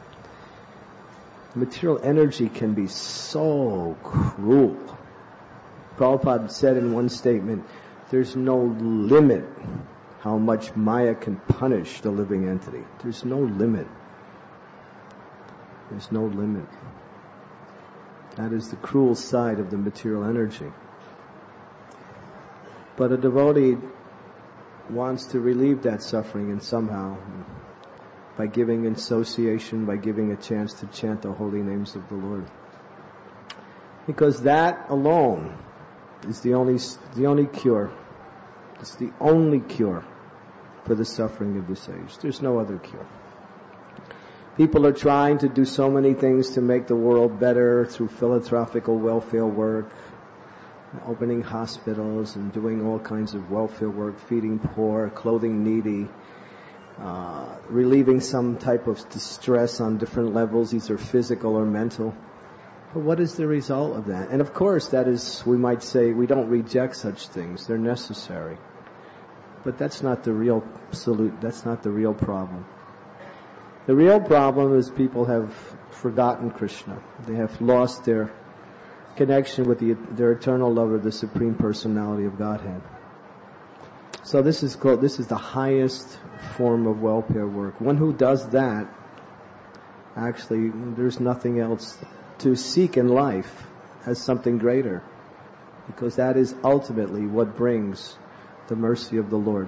Material energy can be so cruel. Prabhupada said in one statement, there's no limit how much Maya can punish the living entity. There's no limit. There's no limit. That is the cruel side of the material energy. But a devotee wants to relieve that suffering, and somehow, by giving association, by giving a chance to chant the holy names of the Lord. Because that alone is the only the only cure. It's the only cure for the suffering of this age. There's no other cure. People are trying to do so many things to make the world better through philanthropical welfare work, opening hospitals and doing all kinds of welfare work, feeding poor, clothing needy, uh, relieving some type of distress on different levels, either physical or mental. But what is the result of that? And of course, that is, we might say, we don't reject such things. They're necessary. But that's not the real absolute, that's not the real problem. The real problem is people have forgotten Krishna. They have lost their connection with the, their eternal lover, the Supreme Personality of Godhead. So this is called, this is the highest form of welfare work. One who does that, actually, there's nothing else to seek in life as something greater, because that is ultimately what brings the mercy of the Lord.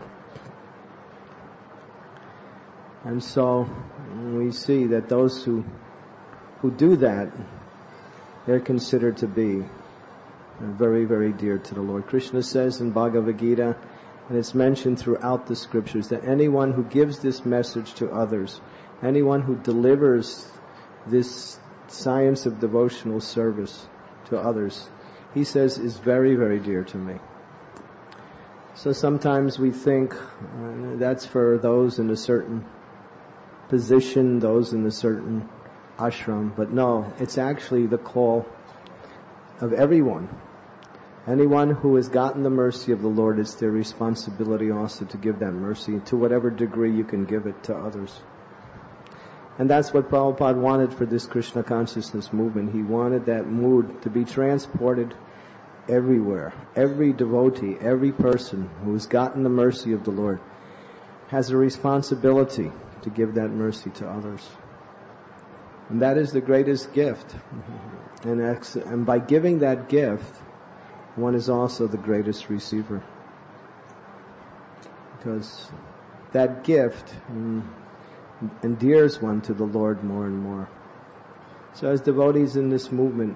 And so we see that those who who do that, they're considered to be very, very dear to the Lord. Krishna says in Bhagavad Gita, and it's mentioned throughout the scriptures, that anyone who gives this message to others, anyone who delivers this science of devotional service to others, he says, is very, very dear to me. So sometimes we think uh, that's for those in a certain position, those in a certain ashram, but no, it's actually the call of everyone. Anyone who has gotten the mercy of the Lord, it's their responsibility also to give that mercy to whatever degree you can give it to others. And that's what Prabhupada wanted for this Krishna consciousness movement. He wanted that mood to be transported everywhere. Every devotee, every person who has gotten the mercy of the Lord has a responsibility to give that mercy to others. And that is the greatest gift. And, ex- and by giving that gift, one is also the greatest receiver. Because that gift mm, endears one to the Lord more and more. So as devotees in this movement,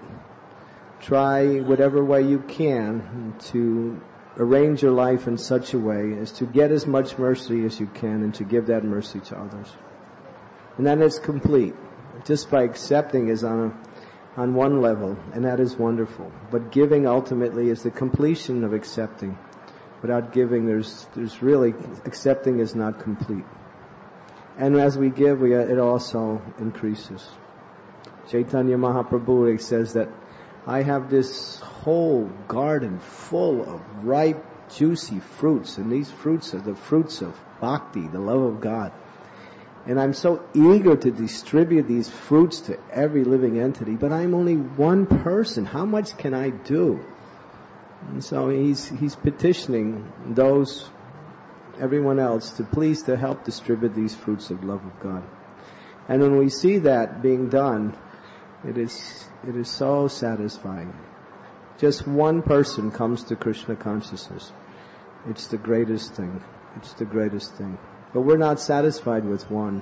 try whatever way you can to arrange your life in such a way as to get as much mercy as you can and to give that mercy to others. And then it's complete. Just by accepting is on a, on one level, and that is wonderful. But giving ultimately is the completion of accepting. Without giving, there's there's really, accepting is not complete. And as we give, we, it also increases. Chaitanya Mahaprabhu says that I have this whole garden full of ripe, juicy fruits, and these fruits are the fruits of bhakti, the love of God. And I'm so eager to distribute these fruits to every living entity, but I'm only one person. How much can I do? And so he's he's petitioning those, everyone else, to please to help distribute these fruits of love of God. And when we see that being done, it is it is so satisfying. Just one person comes to Krishna consciousness. It's the greatest thing. It's the greatest thing. But we're not satisfied with one.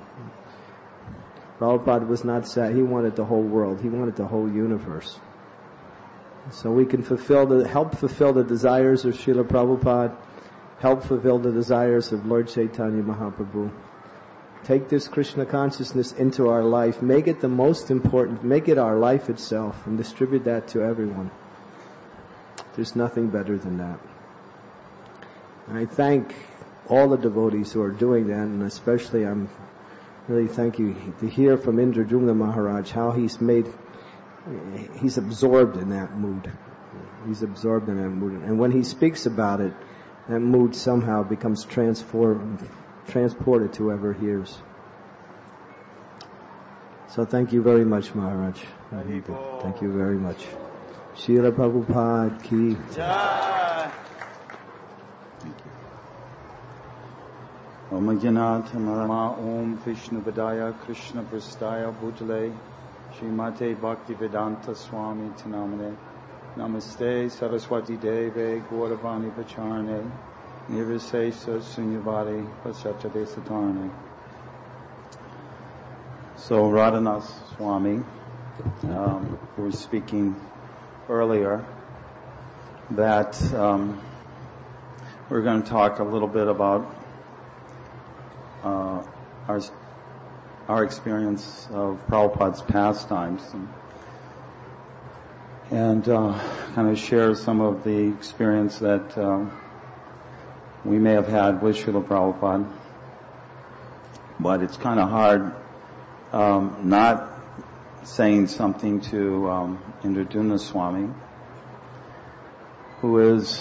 Prabhupada was not sad. He wanted the whole world. He wanted the whole universe. So we can fulfill the, help fulfill the desires of Srila Prabhupada, help fulfill the desires of Lord Chaitanya Mahaprabhu. Take this Krishna consciousness into our life, make it the most important, make it our life itself, and distribute that to everyone. There's nothing better than that. And I thank all the devotees who are doing that, and especially I'm really thank you to hear from Indradyumna Maharaj how he's made, he's absorbed in that mood. He's absorbed in that mood. And when he speaks about it, that mood somehow becomes transformed, transported to whoever hears. So thank you very much, Maharaj. Thank you very much. Srila Prabhupada ki Jai. Om Ajnat Marama Om Vishnu Vadaya Krishna Prastaya Bhutale Srimate Bhaktivedanta Swami Tanamane Namaste Saraswati Deve Gauravani Pacharne Nirvisesa Sunyavadi Pasachade Satarne. So Radhanath Swami um, who was speaking earlier that um, we're going to talk a little bit about Uh, our our experience of Prabhupada's pastimes and, and uh, kind of share some of the experience that uh, we may have had with Srila Prabhupada. But it's kind of hard um, not saying something to um, Indradyumna Swami, who is,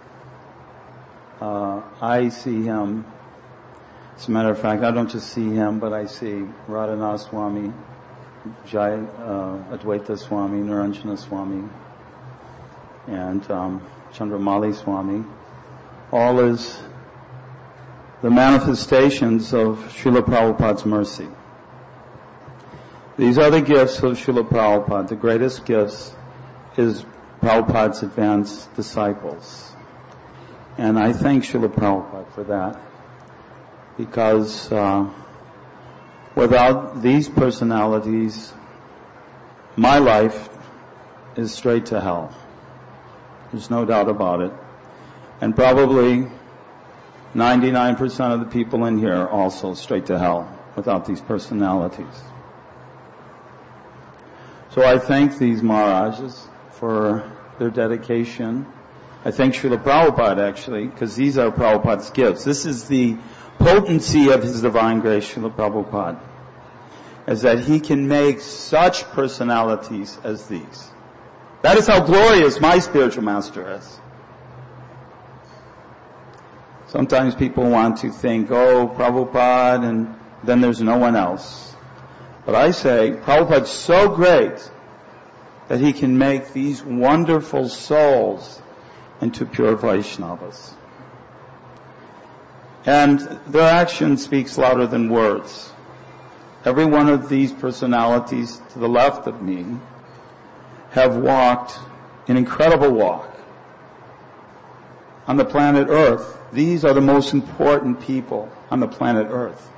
uh, I see him. As a matter of fact, I don't just see him, but I see Radhanath Swami, Jai uh, Advaita Swami, Niranjana Swami, and um, Chandramali Swami, all as the manifestations of Srila Prabhupada's mercy. These are the gifts of Srila Prabhupada. The greatest gifts is Prabhupada's advanced disciples. And I thank Srila Prabhupada for that. Because uh, without these personalities, my life is straight to hell. There's no doubt about it. And probably ninety-nine percent of the people in here are also straight to hell without these personalities. So I thank these Maharajas for their dedication. I thank Srila Prabhupada actually, because these are Prabhupada's gifts. This is the potency of His Divine Grace, Srila Prabhupada, is that He can make such personalities as these. That is how glorious my spiritual master is. Sometimes people want to think, oh, Prabhupada, and then there's no one else. But I say, Prabhupada's so great that he can make these wonderful souls into pure Vaishnavas. And their action speaks louder than words. Every one of these personalities to the left of me have walked an incredible walk on the planet Earth. These are the most important people on the planet Earth.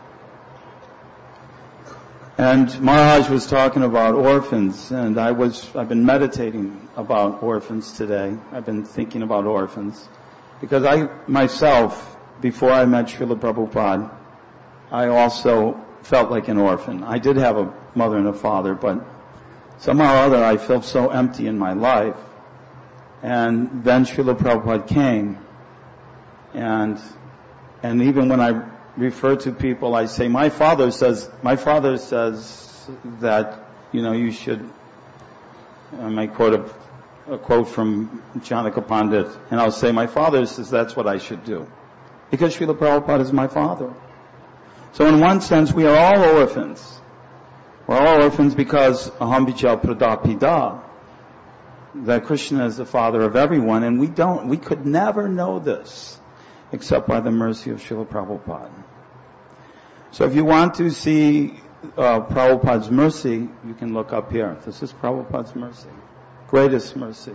And Maharaj was talking about orphans, and I was, I've been meditating about orphans today. I've been thinking about orphans. Because I, myself, before I met Srila Prabhupada, I also felt like an orphan. I did have a mother and a father, but somehow or other I felt so empty in my life. And then Srila Prabhupada came, and, and even when I refer to people, I say, my father says, my father says that, you know, you should, I might quote a, a quote from Janaka Pandit, and I'll say, my father says that's what I should do. Because Srila Prabhupada is my father. So in one sense, we are all orphans. We're all orphans because aham bijal pradapida, that Krishna is the father of everyone, and we don't, we could never know this except by the mercy of Srila Prabhupada. So if you want to see uh, Prabhupada's mercy, you can look up here. This is Prabhupada's mercy, greatest mercy.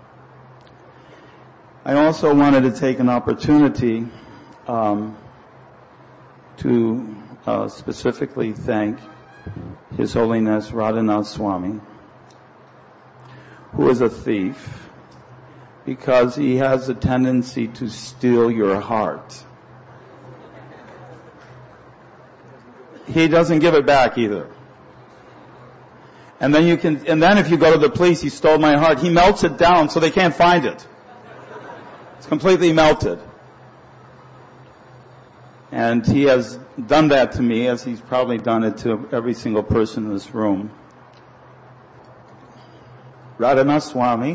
I also wanted to take an opportunity um, to uh, specifically thank His Holiness Radhanath Swami, who is a thief, because he has a tendency to steal your heart. He doesn't give it back either. And then you can, and then if you go to the police, he stole my heart, he melts it down so they can't find it. It's completely melted. And he has done that to me, as he's probably done it to every single person in this room. Radhanath Swami,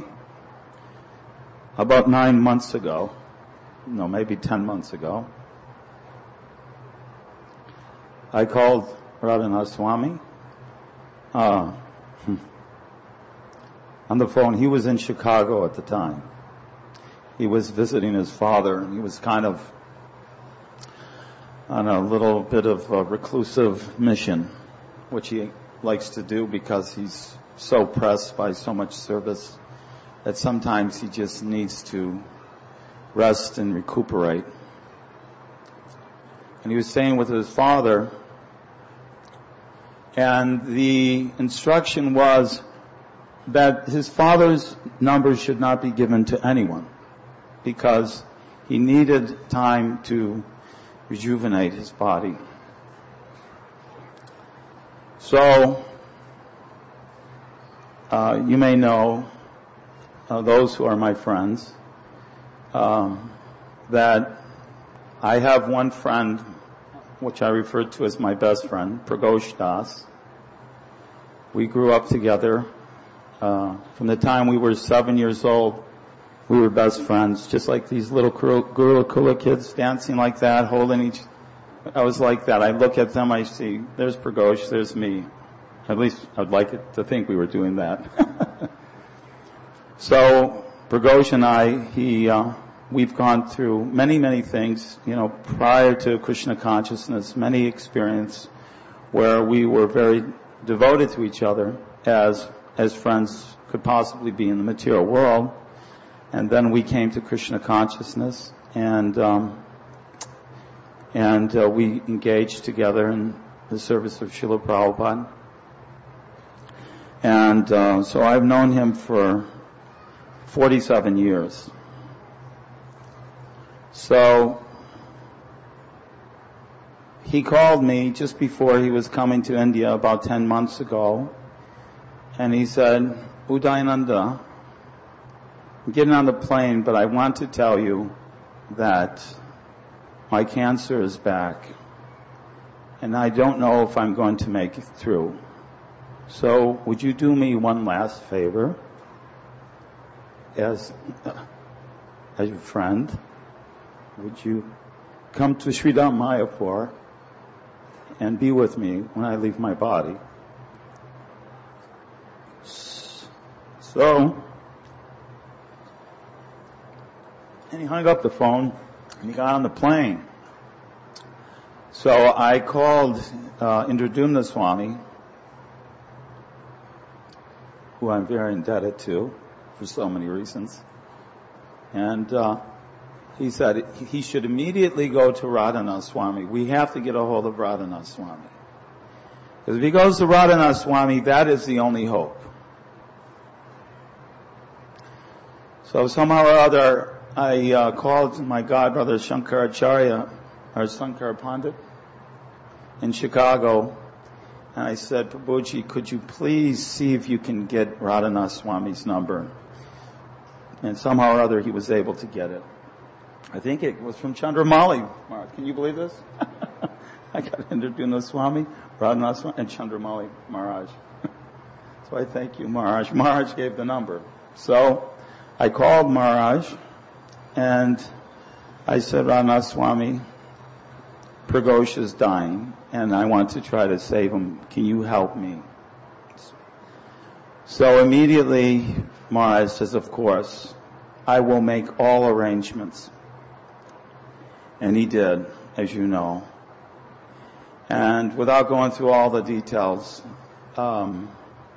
about nine months ago, no, maybe ten months ago, I called Radhanath Swami uh, on the phone. He was in Chicago at the time. He was visiting his father, and he was kind of on a little bit of a reclusive mission, which he likes to do because he's so pressed by so much service that sometimes he just needs to rest and recuperate. And he was staying with his father, and the instruction was that his father's number should not be given to anyone because he needed time to rejuvenate his body. So, uh, you may know, uh, those who are my friends, um, that I have one friend, which I refer to as my best friend, Pragosh Das. We grew up together. Uh, from the time we were seven years old, we were best friends, just like these little Gurukula kids dancing like that, holding each. I was like that. I look at them, I see, there's Pragosh, there's me. At least I'd like it to think we were doing that. So Pragosh and I, he, uh, we've gone through many, many things, you know, prior to Krishna consciousness, many experiences where we were very devoted to each other as, as friends could possibly be in the material world. And then we came to Krishna consciousness, and um, and uh, we engaged together in the service of Srila Prabhupada. And uh, so I've known him for forty-seven years. So he called me just before he was coming to India about ten months ago, and he said, Udayananda, I'm getting on the plane, but I want to tell you that my cancer is back, and I don't know if I'm going to make it through. So would you do me one last favor as, as your friend? Would you come to Sridham Mayapur and be with me when I leave my body? So, and he hung up the phone, and he got on the plane. So I called uh, Indradumna Swami, who I'm very indebted to for so many reasons. And uh, he said he should immediately go to Radhanath Swami. We have to get a hold of Radhanath Swami. Because if he goes to Radhanath Swami, that is the only hope. So somehow or other, I uh, called my godbrother Shankaracharya, or Sankara Pandit, in Chicago, and I said, Prabhuji, could you please see if you can get Radhanath Swami's number? And somehow or other, he was able to get it. I think it was from Chandramauli. Can you believe this? I got Indradumna Swami, Radhanath Swami, and Chandramauli Maharaj. So I thank you, Maharaj. Maharaj gave the number. So I called Maharaj, and I said, Radhanath Swami, Pragosh is dying, and I want to try to save him. Can you help me? So immediately, Maharaj says, of course, I will make all arrangements. And he did, as you know. And without going through all the details, um,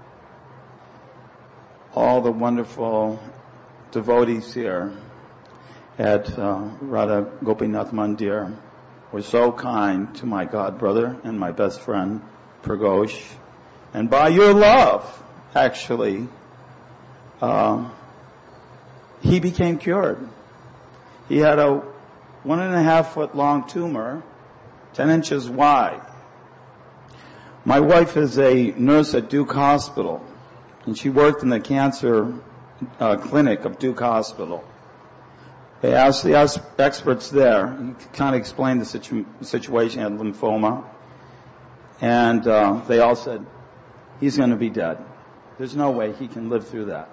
all the wonderful devotees here at uh, Radha Gopinath Mandir were so kind to my godbrother and my best friend, Pragosh. And by your love, actually, uh, he became cured. He had a one and a half foot long tumor, ten inches wide. My wife is a nurse at Duke Hospital, and she worked in the cancer uh, clinic of Duke Hospital. They asked the ex- experts there, he kind of explained the situ- situation, he had lymphoma, and uh, they all said, he's going to be dead. There's no way he can live through that.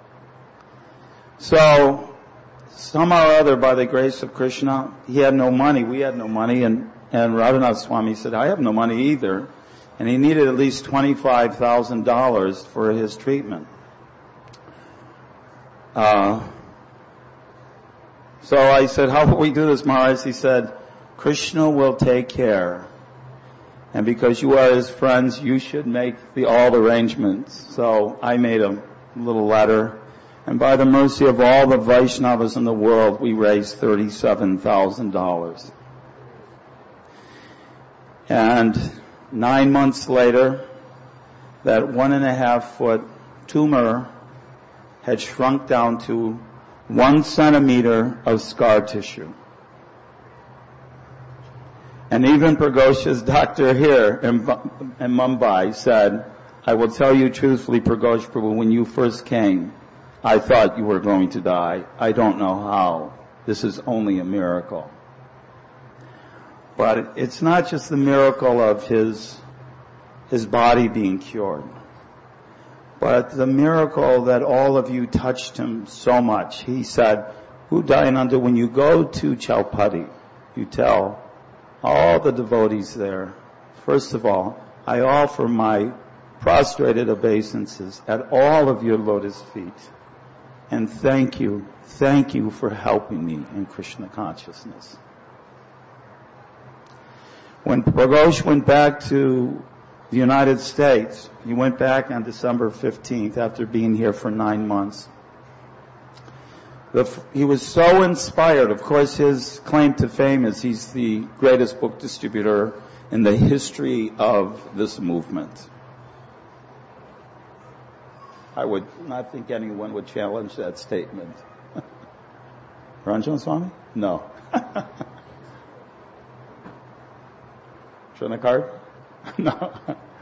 So, somehow or other, by the grace of Krishna, he had no money, we had no money, and, and Radhanath Swami said, I have no money either, and he needed at least twenty-five thousand dollars for his treatment. Uh, so I said, how will we do this, Maharaj? He said, Krishna will take care. And because you are his friends, you should make the, all the arrangements. So I made a little letter. And by the mercy of all the Vaishnavas in the world, we raised thirty-seven thousand dollars. And nine months later, that one and a half foot tumor had shrunk down to one centimeter of scar tissue. And even Pragosha's doctor here in, in Mumbai said, I will tell you truthfully, Pragosh Prabhu, when you first came, I thought you were going to die. I don't know how. This is only a miracle. But it's not just the miracle of his, his body being cured, but the miracle that all of you touched him so much. He said, Udayananda, when you go to Chaupati, you tell all the devotees there, first of all, I offer my prostrated obeisances at all of your lotus feet. And thank you, thank you for helping me in Krishna consciousness. When Pragosh went back to the United States, he went back on December fifteenth after being here for nine months. The, he was so inspired. Of course, his claim to fame is he's the greatest book distributor in the history of this movement. I would not think anyone would challenge that statement. Ranjan Swami? No. Trinakard? No.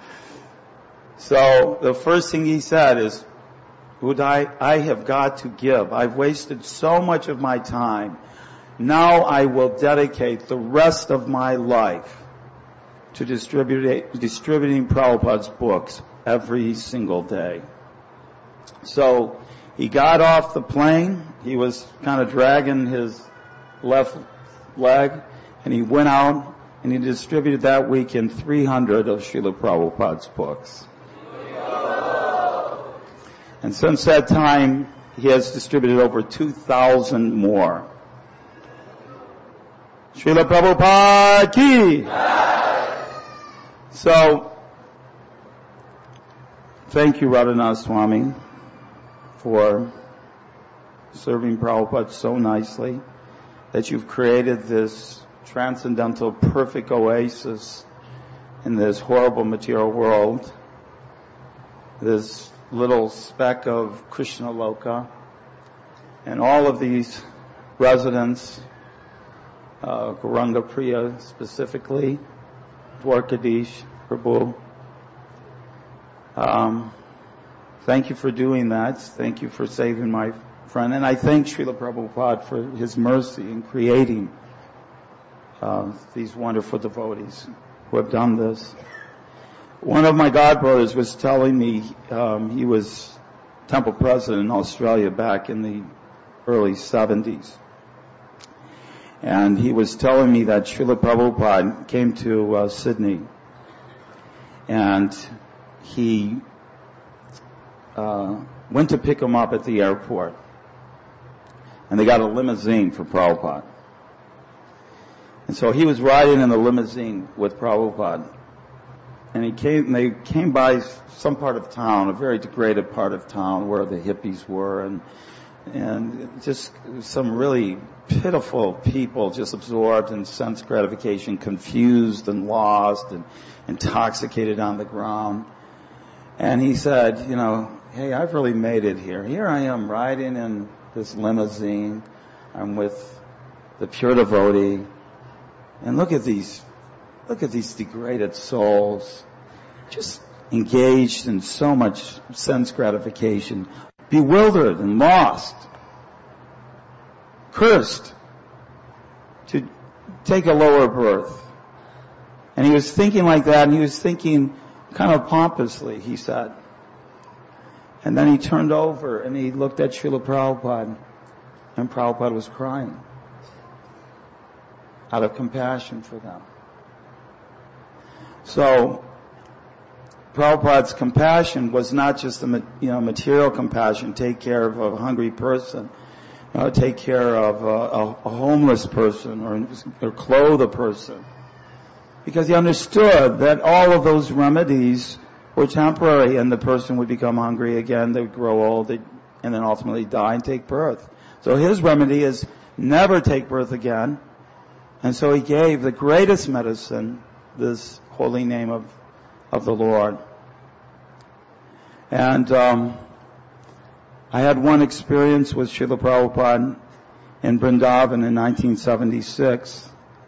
So the first thing he said is, Uday, I have got to give. I've wasted so much of my time. Now I will dedicate the rest of my life to distributing, distributing Prabhupada's books every single day. So he got off the plane. He was kind of dragging his left leg, and he went out and he distributed that weekend three hundred of Srila Prabhupada's books. And since that time, he has distributed over two thousand more. Srila Prabhupada ki! So, thank you, Radhanath Swami, for serving Prabhupada so nicely, that you've created this transcendental, perfect oasis in this horrible material world, this little speck of Krishna Loka, and all of these residents, uh, Gauranga Priya specifically, Dwarkadish, Prabhu. Um, thank you for doing that. Thank you for saving my friend. And I thank Srila Prabhupada for his mercy in creating uh, these wonderful devotees who have done this. One of my godbrothers was telling me, um, he was temple president in Australia back in the early seventies. And he was telling me that Srila Prabhupada came to uh, Sydney, and he uh, went to pick him up at the airport, and they got a limousine for Prabhupada. And so he was riding in the limousine with Prabhupada, and he came. And they came by some part of town, a very degraded part of town where the hippies were, and and just some really pitiful people, just absorbed in sense gratification, confused and lost and intoxicated on the ground. And he said, you know, hey, I've really made it here. Here I am riding in this limousine. I'm with the pure devotee. And look at these, look at these degraded souls, just engaged in so much sense gratification, bewildered and lost, cursed to take a lower birth. And he was thinking like that, and he was thinking kind of pompously, he said. And then he turned over and he looked at Srila Prabhupada, and Prabhupada was crying out of compassion for them. So, Prabhupada's compassion was not just a you know material compassion, take care of a hungry person, you know, take care of a, a, a homeless person, or, or clothe a person, because he understood that all of those remedies were temporary, and the person would become hungry again, they would grow old, they'd, and then ultimately die and take birth. So his remedy is never take birth again, and so he gave the greatest medicine, this holy name of of the Lord. And um, I had one experience with Srila Prabhupada in Vrindavan in nineteen seventy-six.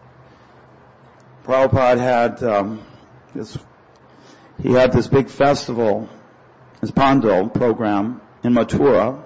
Prabhupada had um, this, he had this big festival, his Pandal program in Mathura.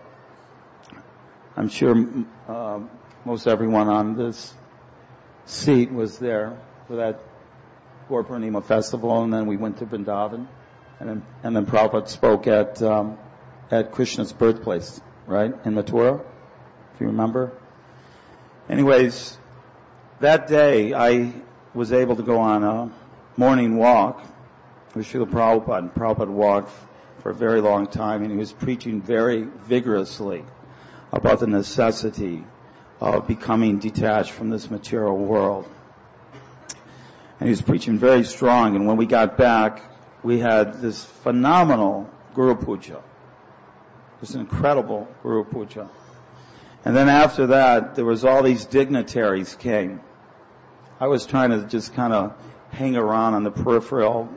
I'm sure uh, most everyone on this seat was there for that Gaur Purnima festival, and then we went to Vrindavan, and then, and then Prabhupada spoke at um, at Krishna's birthplace, right, in Mathura, if you remember. Anyways, that day I was able to go on a morning walk with Srila Prabhupada, and Prabhupada walked for a very long time, and he was preaching very vigorously about the necessity of becoming detached from this material world. And he was preaching very strong, and when we got back, we had this phenomenal Guru Puja. This incredible Guru Puja. And then after that, there was all these dignitaries came. I was trying to just kind of hang around on the peripheral,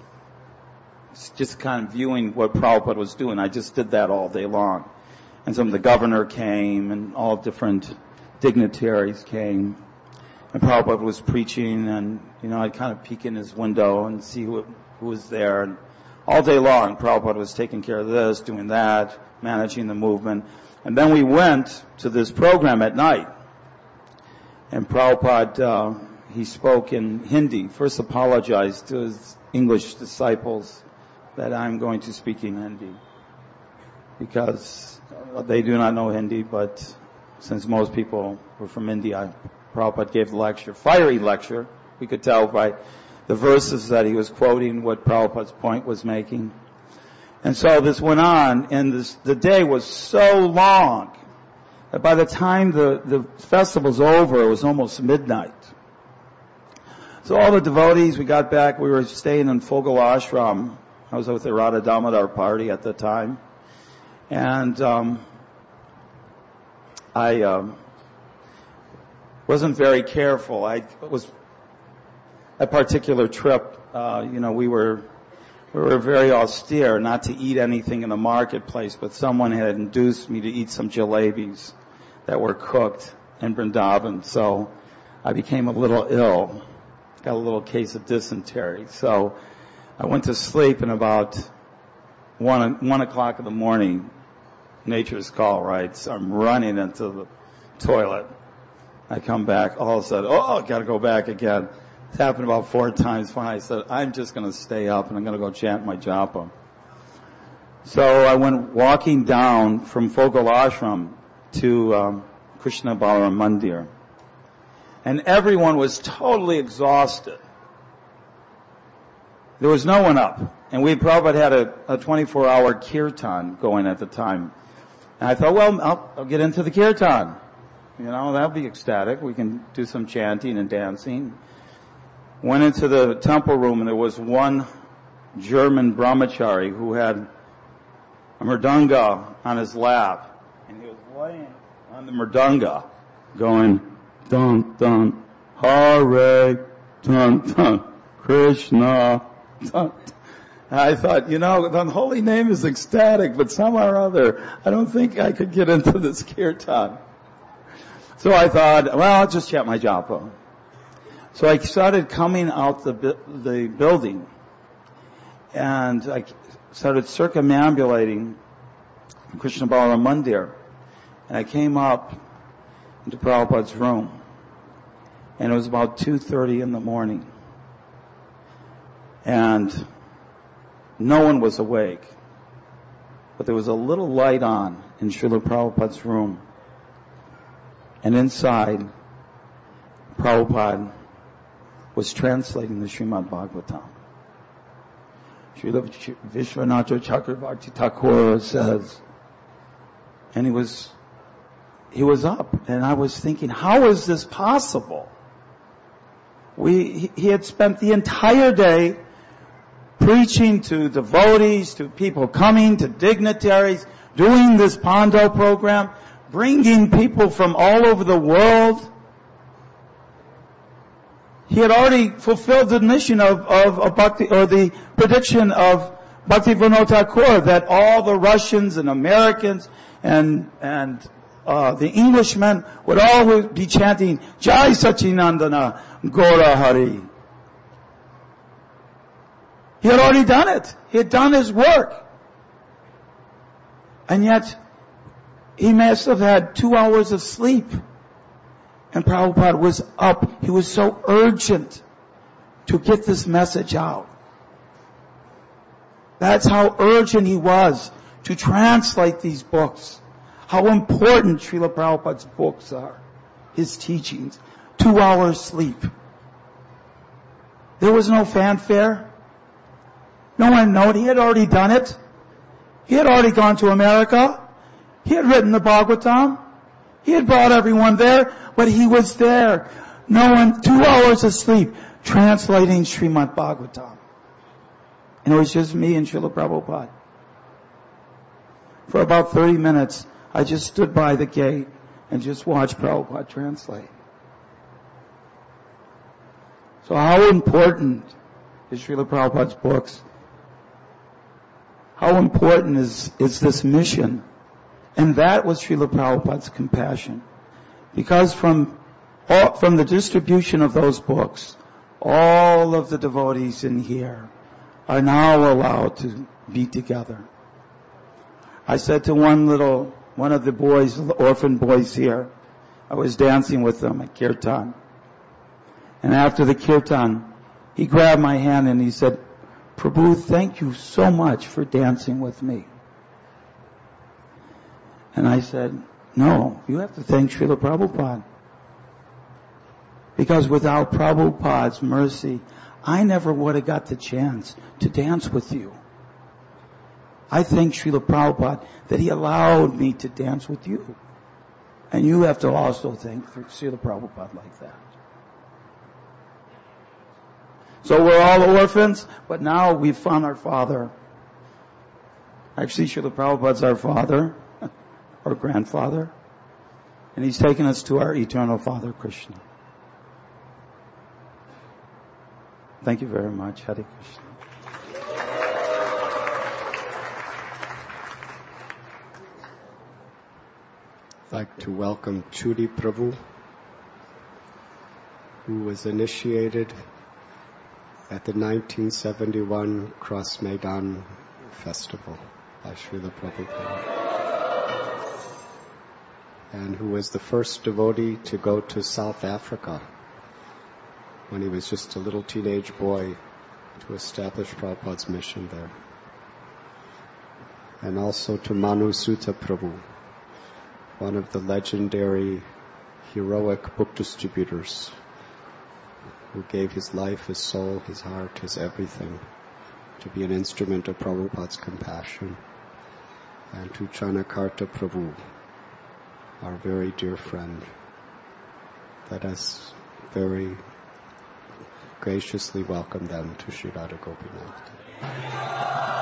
just kind of viewing what Prabhupada was doing. I just did that all day long. And some of the governor came, and all different dignitaries came. And Prabhupada was preaching, and, you know, I'd kind of peek in his window and see who, who was there. And all day long, Prabhupada was taking care of this, doing that, managing the movement. And then we went to this program at night. And Prabhupada, uh, he spoke in Hindi, first apologized to his English disciples that I'm going to speak in Hindi, because they do not know Hindi, but since most people were from India, Prabhupada gave the lecture, fiery lecture. We could tell by the verses that he was quoting what Prabhupada's point was making. And so this went on, and this, the day was so long that by the time the, the festival's over, it was almost midnight. So all the devotees, we got back, we were staying in Fogel Ashram. I was with the Radha Damodar party at the time. And um, I um, wasn't very careful. I was, a particular trip, uh, you know, we were we were very austere not to eat anything in the marketplace, but someone had induced me to eat some jalebis that were cooked in Vrindavan. So I became a little ill, got a little case of dysentery. So I went to sleep, and about one one o'clock in the morning, nature's call, right? So I'm running into the toilet. I come back, all of a sudden, oh, I got to go back again. It's happened about four times. Finally, I said, I'm just going to stay up, and I'm going to go chant my japa. So I went walking down from Fogel Ashram to um, Krishna Balaram Mandir. And everyone was totally exhausted. There was no one up. And we probably had a, a twenty-four hour kirtan going at the time. And I thought, well, I'll, I'll get into the kirtan. You know, that'll be ecstatic. We can do some chanting and dancing. Went into the temple room, and there was one German brahmachari who had a mridanga on his lap. And he was laying on the mridanga, going, dun, dun, Hare, dun, dun, Krishna, dun. And I thought, you know, the holy name is ecstatic, but somehow or other, I don't think I could get into this kirtan. So I thought, well, I'll just chant my japa. So I started coming out the the building, and I started circumambulating Krishna Balaram Mandir, and I came up into Prabhupada's room, and it was about two thirty in the morning, and no one was awake, but there was a little light on in Srila Prabhupada's room, and inside, Prabhupada was translating the Srimad Bhagavatam. Srila Vishwanath Chakravarti Thakur says, and he was, he was up, and I was thinking, how is this possible? We, he, he had spent the entire day preaching to devotees, to people coming, to dignitaries, doing this Pando program, bringing people from all over the world. He had already fulfilled the mission of, of, of Bhakti, or the prediction of Bhakti Vinod Thakur, that all the Russians and Americans and, and, uh, the Englishmen would all be chanting, Jai Sachinandana, Gora Hari. He had already done it. He had done his work. And yet, he must have had two hours of sleep. And Prabhupada was up. He was so urgent to get this message out. That's how urgent he was to translate these books. How important Srila Prabhupada's books are. His teachings. Two hours sleep. There was no fanfare. No one knew it. He had already done it. He had already gone to America. He had written the Bhagavatam. He had brought everyone there, but he was there. No one, two hours of sleep, translating Srimad Bhagavatam. And it was just me and Srila Prabhupada. For about thirty minutes, I just stood by the gate and just watched Prabhupada translate. So how important is Srila Prabhupada's books? How important is, is this mission? And that was Srila Prabhupada's compassion. Because from all, from the distribution of those books, all of the devotees in here are now allowed to be together. I said to one little, one of the boys, orphan boys here, I was dancing with them at Kirtan. And after the Kirtan, he grabbed my hand and he said, Prabhu, thank you so much for dancing with me. And I said, no, you have to thank Srila Prabhupada. Because without Prabhupada's mercy, I never would have got the chance to dance with you. I thank Srila Prabhupada that he allowed me to dance with you. And you have to also thank Srila Prabhupada like that. So we're all orphans, but now we've found our father. Actually, Srila Prabhupada's our father, our grandfather. And he's taken us to our eternal Father, Krishna. Thank you very much. Hare Krishna. I'd like to welcome Chudi Prabhu, who was initiated at the nineteen seventy-one Cross Maidan Festival by Srila Prabhupada, and who was the first devotee to go to South Africa when he was just a little teenage boy to establish Prabhupada's mission there. And also to Manu Sutta Prabhu, one of the legendary heroic book distributors who gave his life, his soul, his heart, his everything to be an instrument of Prabhupada's compassion. And to Chanakarta Prabhu, our very dear friend, let us very graciously welcome them to Sri Radha Gopinath.